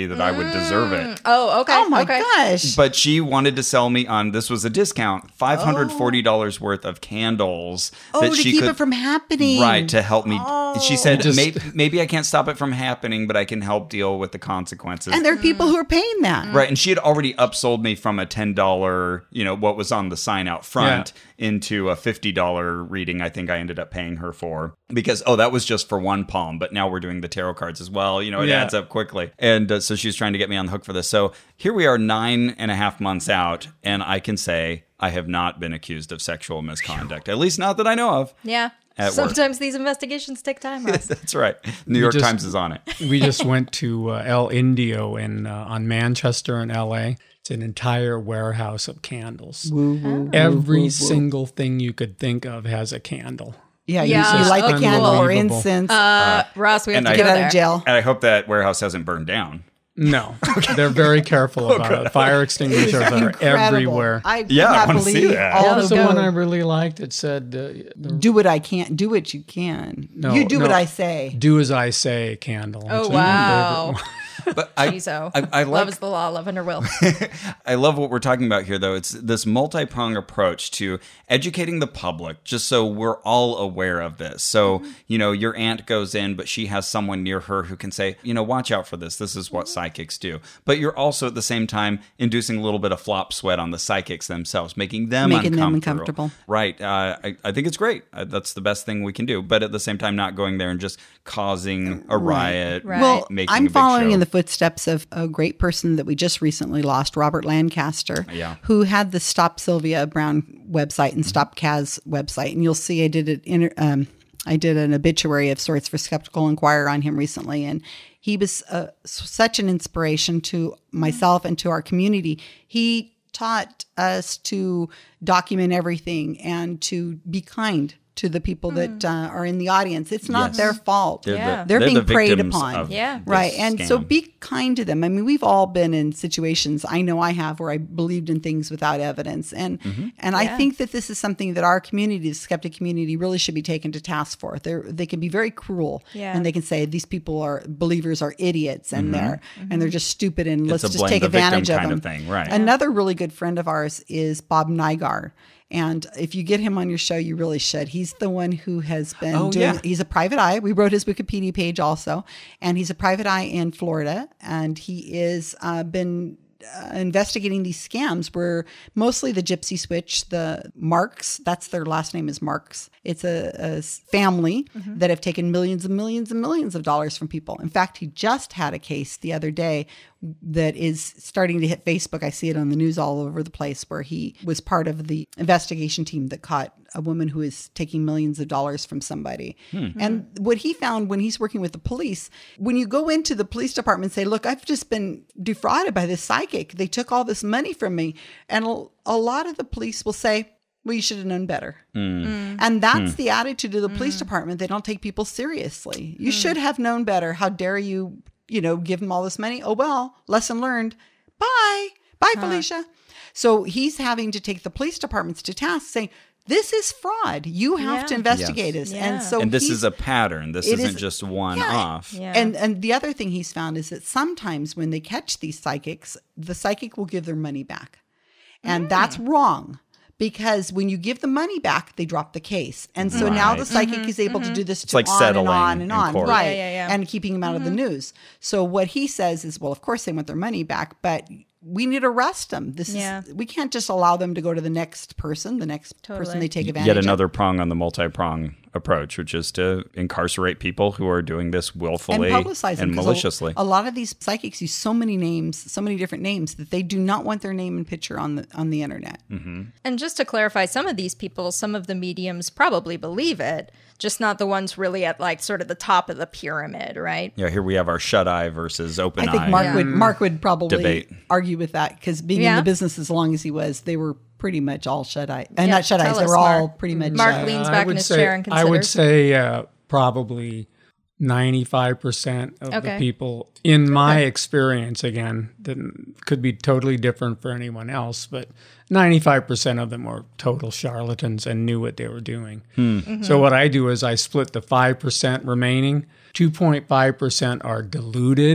credibility that I would deserve it. Oh, okay. Oh my okay. gosh. But she wanted to sell me on, this was a discount, five hundred forty dollars worth of candles. Oh, that to she keep could, it from happening. Right, to help me. She said, Just- maybe, maybe I can't stop it from happening, but I can help deal with the consequences. And there are people who are paying that. Right, and she had already upsold me from a ten dollars, you know, what was on the sign out front into a fifty dollars reading I think I ended up paying her for. Because, oh, that was just for one palm, but now we're doing the tarot cards as well. You know, it Yeah. adds up quickly. And uh, so she was trying to get me on the hook for this. So here we are nine and a half months out, and I can say I have not been accused of sexual misconduct, at least not that I know of. Yeah. At work. Sometimes these investigations take time, Ross. That's right. New York just- Times is on it. We just went to uh, El Indio in uh, on Manchester in L A. It's an entire warehouse of candles. Woo, woo, Every woo, woo. single thing you could think of has a candle. Yeah, Yeah. you, you light the Oh, candle or unbelievable. incense. Uh, Ross, we have and to I- go get out there. of jail. And I hope that warehouse hasn't burned down. No, they're very careful about it. Fire extinguishers are Incredible. everywhere. I Yeah, I cannot wanna see believe that. all That of was the those. one I really liked. It said, uh, the, Do what I can't. Do what you can. No, you do what no. I say. "Do as I say" candle. Oh, It's one of my wow. favorite ones. But I, So, I, I love like is the law, love under will. I love what we're talking about here, though. It's this multi-pronged approach to educating the public, just so we're all aware of this. So, Mm-hmm. you know, your aunt goes in, but she has someone near her who can say, you know, watch out for this. This is what Mm-hmm. psychics do. But you're also at the same time inducing a little bit of flop sweat on the psychics themselves, making them Making them uncomfortable. uncomfortable. Right. Uh, I, I think it's great. Uh, that's the best thing we can do. But at the same time, not going there and just causing a riot. Right. Well, making a I'm big following show. in the footsteps of a great person that we just recently lost, Robert Lancaster, Yeah. who had the Stop Sylvia Brown website and Stop Kaz website. And you'll see I did it. Inter- um, I did an obituary of sorts for Skeptical Inquirer on him recently, and he was uh, such an inspiration to myself and to our community. He taught us to document everything and to be kind to the people that uh, are in the audience. It's not Yes. their fault. They're, Yeah. the, They're being the preyed victims upon. of Yeah. this Right. And so scam. be kind to them. I mean, we've all been in situations, I know I have, where I believed in things without evidence. And Mm-hmm. and I Yeah. think that this is something that our community, the skeptic community, really should be taken to task for. They they can be very cruel. Yeah. And they can say these people are, believers are idiots and they're and they're just stupid and let's a just blame take the victim advantage of kind them. of thing, right. Another really good friend of ours is Bob Nygaard. And if you get him on your show, you really should. He's the one who has been Oh, doing, yeah. he's a private eye. We wrote his Wikipedia page also. And he's a private eye in Florida. And he is uh, been uh, investigating these scams where mostly the Gypsy Switch, the Marks, that's their last name is Marks. It's a, a family that have taken millions and millions and millions of dollars from people. In fact, he just had a case the other day that is starting to hit Facebook. I see it on the news all over the place, where he was part of the investigation team that caught a woman who is taking millions of dollars from somebody. And what he found when he's working with the police, when you go into the police department and say, look, I've just been defrauded by this psychic. They took all this money from me. And a- a lot of the police will say, well, you should have known better. And that's the attitude of the police department. They don't take people seriously. You should have known better. How dare you, you know, give them all this money? Oh, well, lesson learned. Bye. Bye, Felicia. So he's having to take the police departments to task, saying, this is fraud. You have Yeah. to investigate us. Yeah. And so and this he's- is a pattern. This it isn't is- just one Yeah. off. Yeah. And and the other thing he's found is that sometimes when they catch these psychics, the psychic will give their money back. And that's wrong. Because when you give the money back, they drop the case. And so now the Right. psychic is able to do this to like on settling and on and in on. court. Right. Yeah, yeah, yeah. And keeping them out of the news. So what he says is, well, of course they want their money back, but we need to arrest them. This Yeah. is we can't just allow them to go to the next person, the next person Totally. they take advantage Yet of. another prong on the multi-prong approach, which is to incarcerate people who are doing this And willfully publicize them, and 'cause maliciously. A, a lot of these psychics use so many names, so many different names, that they do not want their name and picture on the on the internet. And just to clarify, some of these people, some of the mediums probably believe it, just not the ones really at like sort of the top of the pyramid, right? Yeah, here we have our shut eye versus open I think eye. Mark Yeah. would Mark would probably Debate. argue with that, because being in Yeah. the business as long as he was, they were pretty much all shut eye, and Yeah, not shut eyes. tell They us, were all Mark. pretty much. Mark uh, leans I back in would his say- chair and I would considers. say uh, probably ninety-five percent of Okay. the people, in my experience, again, that could be totally different for anyone else, but ninety-five percent of them were total charlatans and knew what they were doing. So what I do is I split the five percent remaining. two point five percent are deluded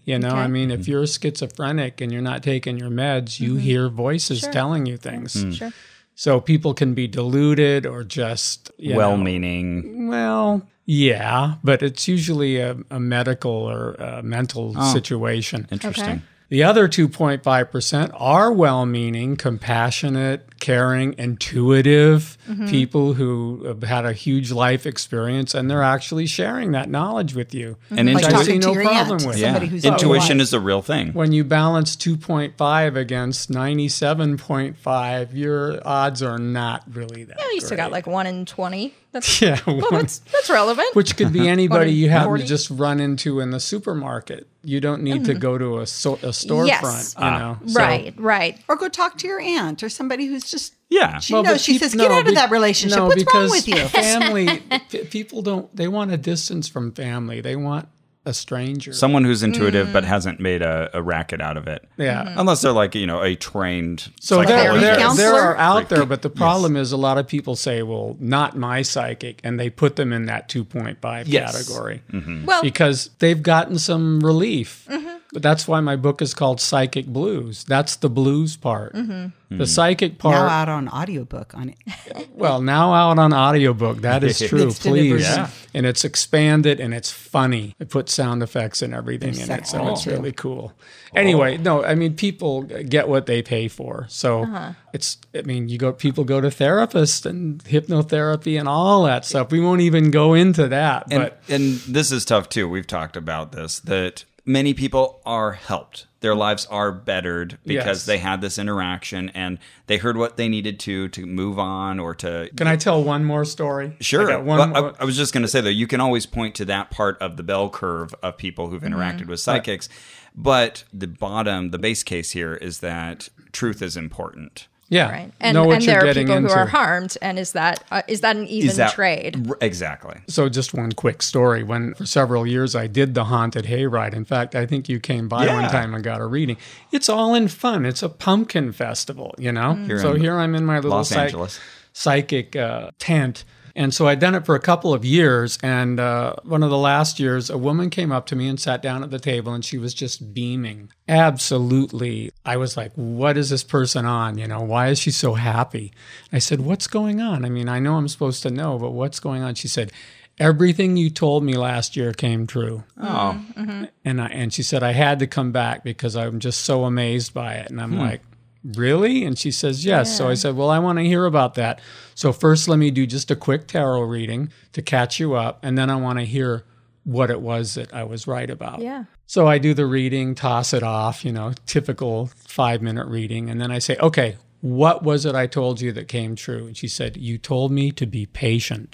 You know, Okay. I mean, if you're schizophrenic and you're not taking your meds, you hear voices telling you things. Sure. So people can be deluded or just you know, Well-meaning. Well, yeah, but it's usually a, a medical or a mental situation. Interesting. Okay. The other two point five percent are well-meaning, compassionate, caring, intuitive people who have had a huge life experience, and they're actually sharing that knowledge with you. And Like I intuition, see talking to no your problem aunt, with somebody yeah. who's Intuition alive. is a real thing. When you balance two point five against ninety-seven point five, your odds are not really that Yeah, you still got great. like one in twenty. That's Yeah, well, that's that's relevant. which could be anybody you happen forty? to just run into in the supermarket. You don't need to go to a, so, a storefront, Yes. you know. So- right, right. Or go talk to your aunt or somebody who's just Yeah. she Well, knows. but She peop- says, no, "Get out be- of that relationship. no, What's wrong because with you?" Family, p- people don't. They want a distance from family. They want a stranger. Someone who's intuitive Mm. but hasn't made a, a racket out of it. yeah. Mm-hmm. Unless they're like, you know, a trained So there, psychologist. there, counselor? there are out there, but the problem is a lot of people say, "Well, not my psychic," and they put them in that two point five Yes. category Well, because they've gotten some relief. But that's why my book is called Psychic Blues. That's the blues part. The psychic Now part. out on audiobook on it. Well, now out on audiobook. That is true. Extended Please. version. Yeah. And it's expanded and it's funny. It puts sound effects and everything in it. So sexy, it's too. really cool. Anyway, no, I mean, people get what they pay for. So Uh-huh. it's, I mean, you go, people go to therapists and hypnotherapy and all that stuff. We won't even go into that. And, But and this is tough too. We've talked about this, that many people are helped. Their lives are bettered because Yes. they had this interaction and they heard what they needed to to move on or to. can I tell one more story? Sure. I got one Well, more- I, I was just going to say, though, you can always point to that part of the bell curve of people who've interacted with psychics. But the bottom, the base case here is that truth is important. yeah. right. And, know what and you're there are getting people into. who are harmed. And is that uh, is that an even Is that- trade? R- exactly. So just one quick story. When for several years I did the haunted hayride. In fact, I think you came by Yeah. one time and got a reading. It's all in fun. It's a pumpkin festival, you know. Here so in here I'm in my little Los psych- Angeles. psychic uh, tent. And so I'd done it for a couple of years. And uh, one of the last years, a woman came up to me and sat down at the table and she was just beaming. Absolutely. I was like, what is this person on? You know, why is she so happy? I said, what's going on? I mean, I know I'm supposed to know, but what's going on? She said, everything you told me last year came true. Oh, And I, and she said, I had to come back because I'm just so amazed by it. And I'm like, really? And she says, yes. So I said, well, I want to hear about that. So first, let me do just a quick tarot reading to catch you up. And then I want to hear what it was that I was right about. Yeah. So I do the reading, toss it off, you know, typical five minute reading. And then I say, okay, what was it I told you that came true? And she said, you told me to be patient.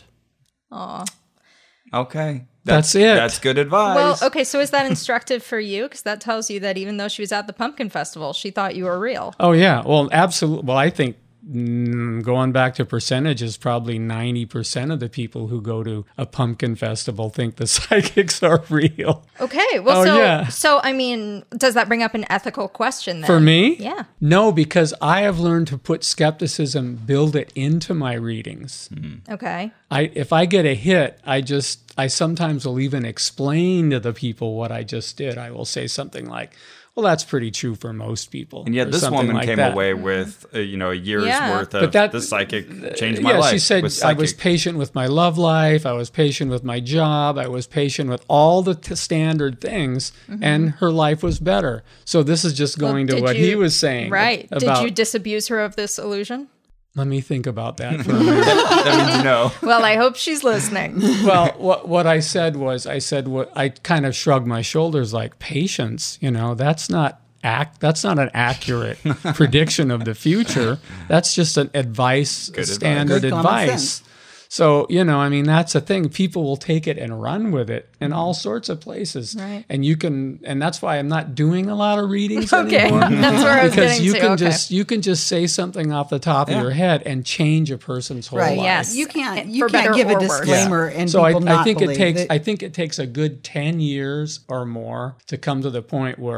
okay. That's it. That's good advice. Well, okay. So is that instructive for you? Because that tells you that even though she was at the pumpkin festival, she thought you were real. Oh, yeah. Well, absolutely. Well, I think mm, going back to percentages, probably ninety percent of the people who go to a pumpkin festival think the psychics are real. Okay. Well, Oh, so yeah. so I mean, does that bring up an ethical question then? For me? Yeah. No, because I have learned to put skepticism, build it into my readings. Okay. I if I get a hit, I just I sometimes will even explain to the people what I just did. I will say something like, "Well, that's pretty true for most people." and yet or this something woman like came that. away with, uh, you know, a year's Yeah. worth of But that- the psychic changed my yeah, life. she said with I was psychic. patient with my love life. I was patient with my job. I was patient with all the t- standard things, and her life was better. So this is just going Well, to did what you- he was saying. Right. About, Did you disabuse her of this illusion? let me think about that for a minute. That means no. Well, I hope she's listening. Well, what what I said was, I said what I kind of shrugged my shoulders, like patience. You know, that's not act. That's not an accurate prediction of the future. That's just an advice, standard Good common advice. sense. So, you know, I mean, that's a thing. People will take it and run with it in all sorts of places. Right. And you can, and that's why I'm not doing a lot of readings Okay. anymore. That's where I was because getting you to. can Okay. just you can just say something off the top of your head and change a person's whole Right. life. Yes. You can't And you for can't better give a or worse. disclaimer and So I, people I not think it believe takes it. I think it takes a good ten years or more to come to the point where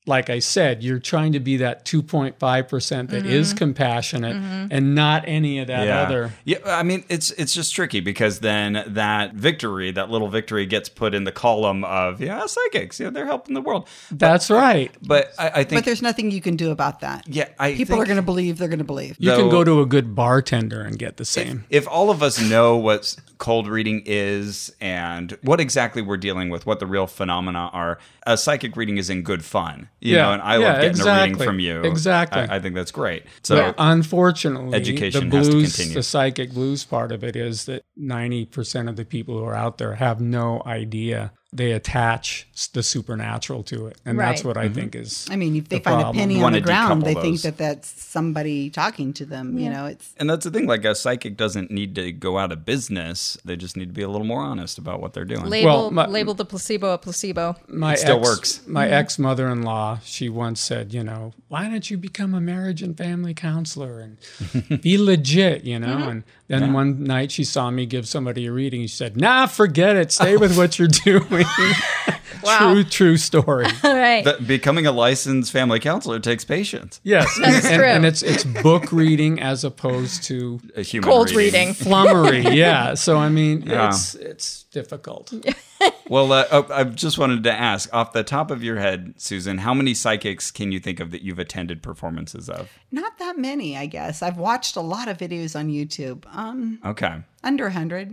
like I said, you're trying to be that two point five percent that is compassionate and not any of that yeah. other. Yeah, I mean, it's it's just tricky because then that victory, that little victory, gets put in the column of yeah, psychics. Yeah, they're helping the world. That's right. But I, I think, But there's nothing you can do about that. yeah, I People think are going to believe they're going to believe. You Though- can go to a good bartender and get the same. if all of us know what cold reading is and what exactly we're dealing with, what the real phenomena are, a psychic reading is in good fun. You Yeah, know, and I yeah, love getting a exactly, reading from you. exactly. I, I think that's great. So But unfortunately, Education the has to blues, continue. the psychic blues part of it is that ninety percent of the people who are out there have no idea. They attach the supernatural to it. And that's Right. what I think is I mean, if they the find problem. a penny You on wanna the ground, decouple they think those. that that's somebody talking to them. You know, it's And that's the thing, like a psychic doesn't need to go out of business. They just need to be a little more honest about what they're doing. Label, Well, my- label the placebo a placebo. My It still ex, works. My ex mother in law, she once said, you know, why don't you become a marriage and family counselor and be legit, you know? And then one night she saw me give somebody a reading. She said, nah, forget it. Stay with what you're doing. Wow. True, true story. All right. That becoming a licensed family counselor takes patience. Yes. That's and, true. and it's it's book reading as opposed to A human Cold reading. flummery. Yeah. So I mean, Yeah. it's it's difficult. Well, uh, oh, I just wanted to ask, off the top of your head, Susan, how many psychics can you think of that you've attended performances of? not that many, I guess. I've watched a lot of videos on YouTube. Um, Okay. under a hundred.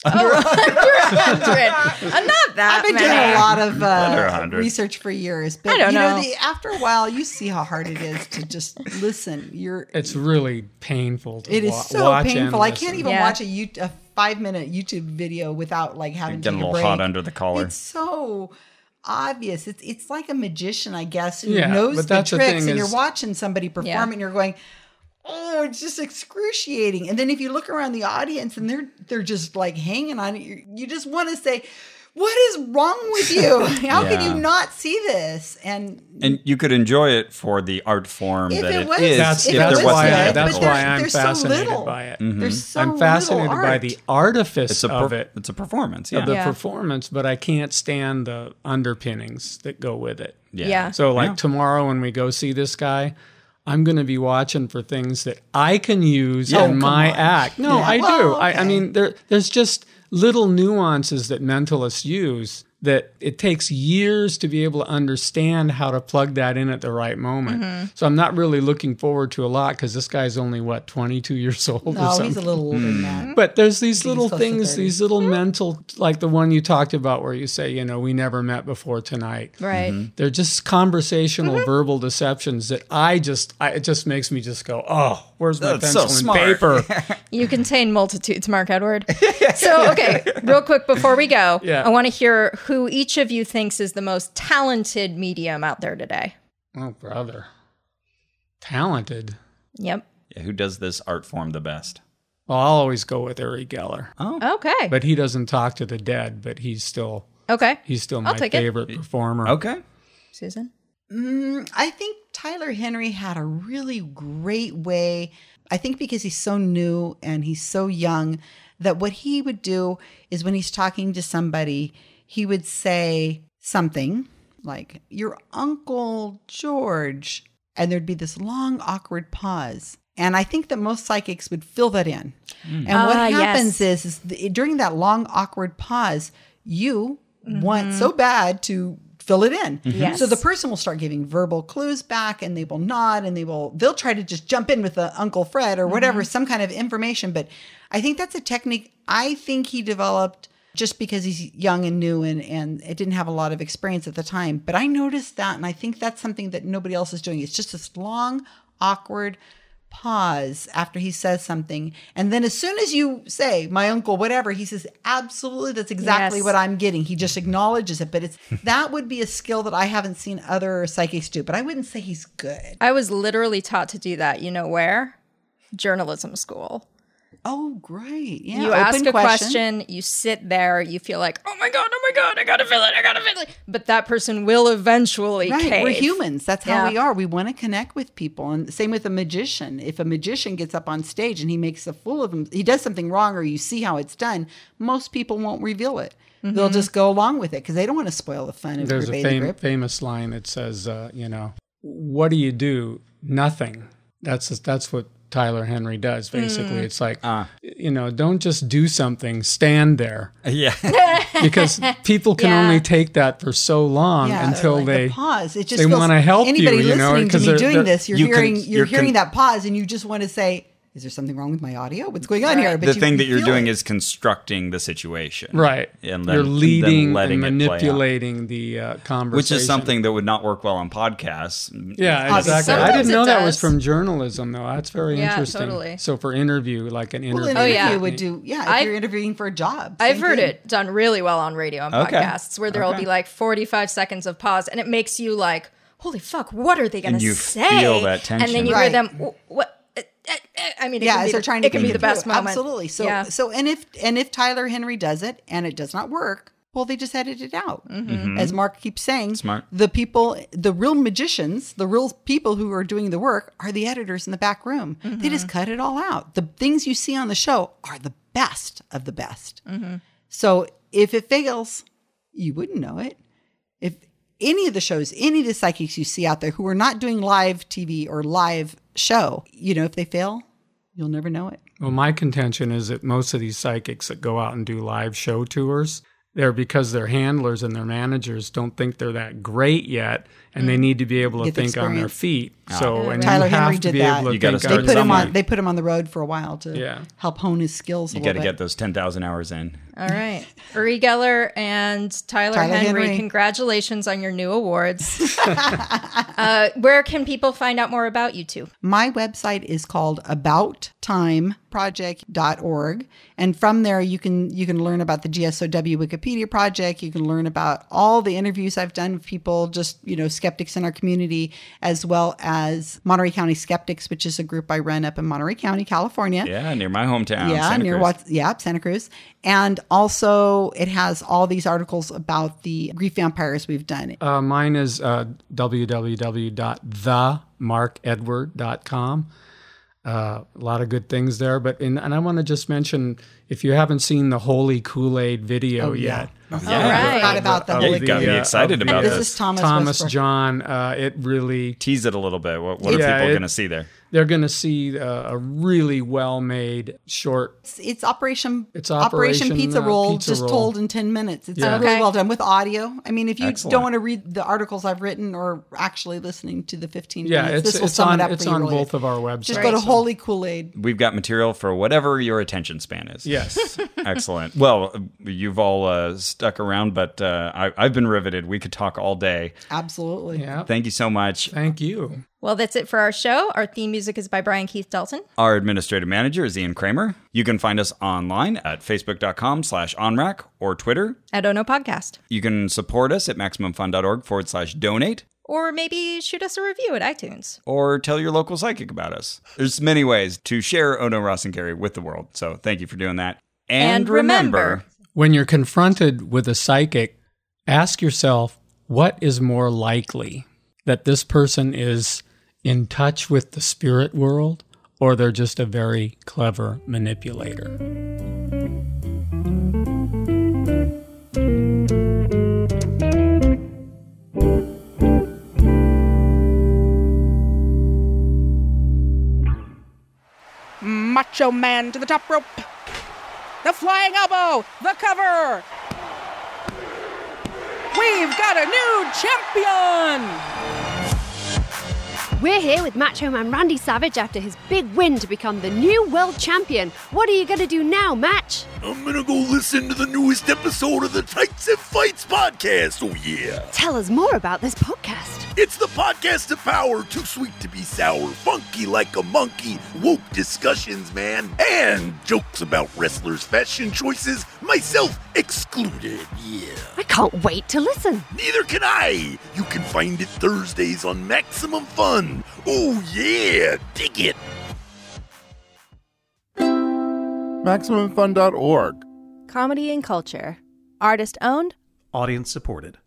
I'm not that I've been many. doing a lot of Under a uh, hundred. research for years, but I don't you know, know. The, after a while, you see how hard it is to just listen. You're It's really painful to it is wa- so watch painful. and I can't listen. even Yeah. watch a, you, a five minute YouTube video without like having to Getting take a a little break. hot under the collar. It's so obvious. It's it's like a magician, I guess, who Yeah, knows but the that's the tricks, thing and you're is- watching somebody perform Yeah. it, and you're going, "Oh, it's just excruciating." And then if you look around the audience and they're they're just like hanging on it, you you just want to say, "What is wrong with you? How Yeah. can you not see this?" And And you could enjoy it for the art form if that it it was, is. That's, if if it that's there was why, wasn't I, good, that's but why there's- I'm there's so fascinated little. by it. There's so I'm fascinated little by art. the artifice It's a of per- it, it's a performance. of Yeah. the Yeah. performance, but I can't stand the underpinnings that go with it. Yeah. So, like Yeah. tomorrow when we go see this guy, I'm going to be watching for things that I can use Oh, in come my on. act. No, Yeah. I do. Well, I, I okay. mean, there, there's just little nuances that mentalists use that it takes years to be able to understand how to plug that in at the right moment. Mm-hmm. So I'm not really looking forward to a lot because this guy's only, what, twenty-two years old or no, something? he's a little older than that. But there's these little close to things, thirty. these little mental, like the one you talked about where you say, you know, we never met before tonight. Right. They're just conversational Mm-hmm. verbal deceptions that I just, I, it just makes me just go, oh, where's my That's so pencil and smart. paper? You contain multitudes, Mark Edward. So, okay, real quick before we go, Yeah. I want to hear who each of you thinks is the most talented medium out there today. Oh, brother. Talented. Yep. Yeah, who does this art form the best? Well, I'll always go with Uri Geller. Okay. But he doesn't talk to the dead, but he's still, okay. he's still I'll my take it. favorite performer. Okay. Susan? Mm, I think Tyler Henry had a really great way. I think because he's so new and he's so young, that what he would do is when he's talking to somebody, he would say something like, "Your Uncle George," and there'd be this long, awkward pause. And I think that most psychics would fill that in. And what Ah, happens yes. is, is th- during that long, awkward pause, you want so bad to fill it in. Yes. So the person will start giving verbal clues back, and they will nod, and they will they'll try to just jump in with the Uncle Fred or whatever, some kind of information. But I think that's a technique I think he developed just because he's young and new and, and it didn't have a lot of experience at the time. But I noticed that, and I think that's something that nobody else is doing. It's just this long, awkward pause after he says something. And then as soon as you say, "My uncle," whatever, he says, "Absolutely, that's exactly Yes. what I'm getting." He just acknowledges it. But it's that would be a skill that I haven't seen other psychics do. But I wouldn't say he's good. I was literally taught to do that. You know where? Journalism school. Oh, great. Yeah. You open ask a question, you sit there, you feel like, oh my God, oh my God, I gotta feel it, I gotta feel it. But that person will eventually Right. cave. We're humans. That's how Yeah. we are. We want to connect with people. And same with a magician. If a magician gets up on stage and he makes a fool of him, he does something wrong, or you see how it's done, most people won't reveal it. Mm-hmm. They'll just go along with it because they don't want to spoil the fun of There's your a Bailey fam- grip. famous line that says, uh, you know, what do you do? Nothing. That's that's what Tyler Henry does, basically. Mm. It's like, Uh. you know, don't just do something, stand there. Yeah. Because people can Yeah. only take that for so long Yeah, until like they the pause. It just they feels- want to help you, anybody you know, listening to 'cause me they're- doing they're- this, you're you can- hearing you're, you're hearing con- that pause, and you just want to say, "Is there something wrong with my audio? What's going on here?" But the you- thing you that you're feel doing it. is constructing the situation. Right. And then, You're leading and then letting and it play out. manipulating the uh, conversation. Which is something that would not work well on podcasts. Yeah, Obviously. exactly. I Sometimes didn't it know that was does. from journalism, though. That's very Yeah, interesting. totally. So for interview, like an Well, interview. an Oh, interview yeah. would do. Yeah, if I've- you're interviewing for a job. I've same heard thing. it done really well on radio and Okay. podcasts where there'll Okay. be like forty-five seconds of pause and it makes you like, holy fuck, what are they going And to you say? feel that And then tension. you hear Right. them, "Wh- what? uh, uh, uh," I mean, it Yeah, can as be they're the, trying to it can get be the through best it. moment. Absolutely. So, yeah. so, and if and if Tyler Henry does it and it does not work, well, they just edit it out. As Mark keeps saying, Smart. the people, the real magicians, the real people who are doing the work are the editors in the back room. They just cut it all out. The things you see on the show are the best of the best. So if it fails, you wouldn't know it. If any of the shows, any of the psychics you see out there who are not doing live T V or live show, you know, if they fail, you'll never know it. Well, my contention is that most of these psychics that go out and do live show tours, they're because their handlers and their managers don't think they're that great yet, and they need to be able to Get the think on their experience. feet. So, and Tyler you have Henry to did be that. able to You gotta think start They on put him somewhere. on. They put him on the road for a while to Yeah. help hone his skills. A You got to little get bit. those ten thousand hours in. All right. Uri Geller and Tyler, Tyler Henry, Henry. congratulations on your new awards. uh, where can people find out more about you two? My website is called about time project dot org, and from there you can you can learn about the G S O W Wikipedia project. You can learn about all the interviews I've done with people, just you know, skeptics in our community, as well as Monterey County Skeptics, which is a group I run up in Monterey County, California. Yeah, near my hometown. Yeah, Santa near Cruz. what? Yeah, Santa Cruz. And also, it has all these articles about the grief vampires we've done. Uh, mine is uh, w w w dot the mark edward dot com. Uh, a lot of good things there. But in, and I want to just mention, if you haven't seen the Holy Kool-Aid video yeah. yet. All Yeah. right. I forgot about the Yeah, Holy you got me Kool-Aid. excited of about And this. this is Thomas, Thomas Westbrook. John, uh, it really, Tease it a little bit. What, what are Yeah, people it- going to see there? they're going to see uh, a really well-made short. It's, it's Operation It's Operation, Operation, Pizza uh, Roll, Pizza just Roll. told in ten minutes. It's Yeah. really Okay. well done with audio. I mean, if you Excellent. don't want to read the articles I've written or actually listening to the fifteen Yeah, minutes, it's, this will it's sum on, it up it's for you on really. both of our websites. Just go to Holy Kool-Aid. We've got material for whatever your attention span is. Yes. Excellent. Well, you've all uh, stuck around, but uh, I, I've been riveted. We could talk all day. Absolutely. Yeah. Thank you so much. Thank you. Well, that's it for our show. Our theme music is by Brian Keith Dalton. Our administrative manager is Ian Kramer. You can find us online at facebook.com slash onrack or Twitter. At Ono Podcast. You can support us at maximumfun.org forward slash donate. Or maybe shoot us a review at iTunes. Or tell your local psychic about us. There's many ways to share Ono, Ross, and Gary with the world. So thank you for doing that. And remember, When you're confronted with a psychic, ask yourself, what is more likely? That this person is in touch with the spirit world, or they're just a very clever manipulator? Macho Man to the top rope. The flying elbow. The cover. We've got a new champion. We're here with Macho Man Randy Savage after his big win to become the new world champion. What are you going to do now, Match? I'm gonna go listen to the newest episode of the Tights and Fights podcast, oh yeah. Tell us more about this podcast. It's the podcast of power, too sweet to be sour, funky like a monkey, woke discussions, man, and jokes about wrestlers' fashion choices, myself excluded, yeah. I can't wait to listen. Neither can I. You can find it Thursdays on Maximum Fun. Oh yeah, dig it. Maximum Fun dot org. Comedy and culture. Artist owned. Audience supported.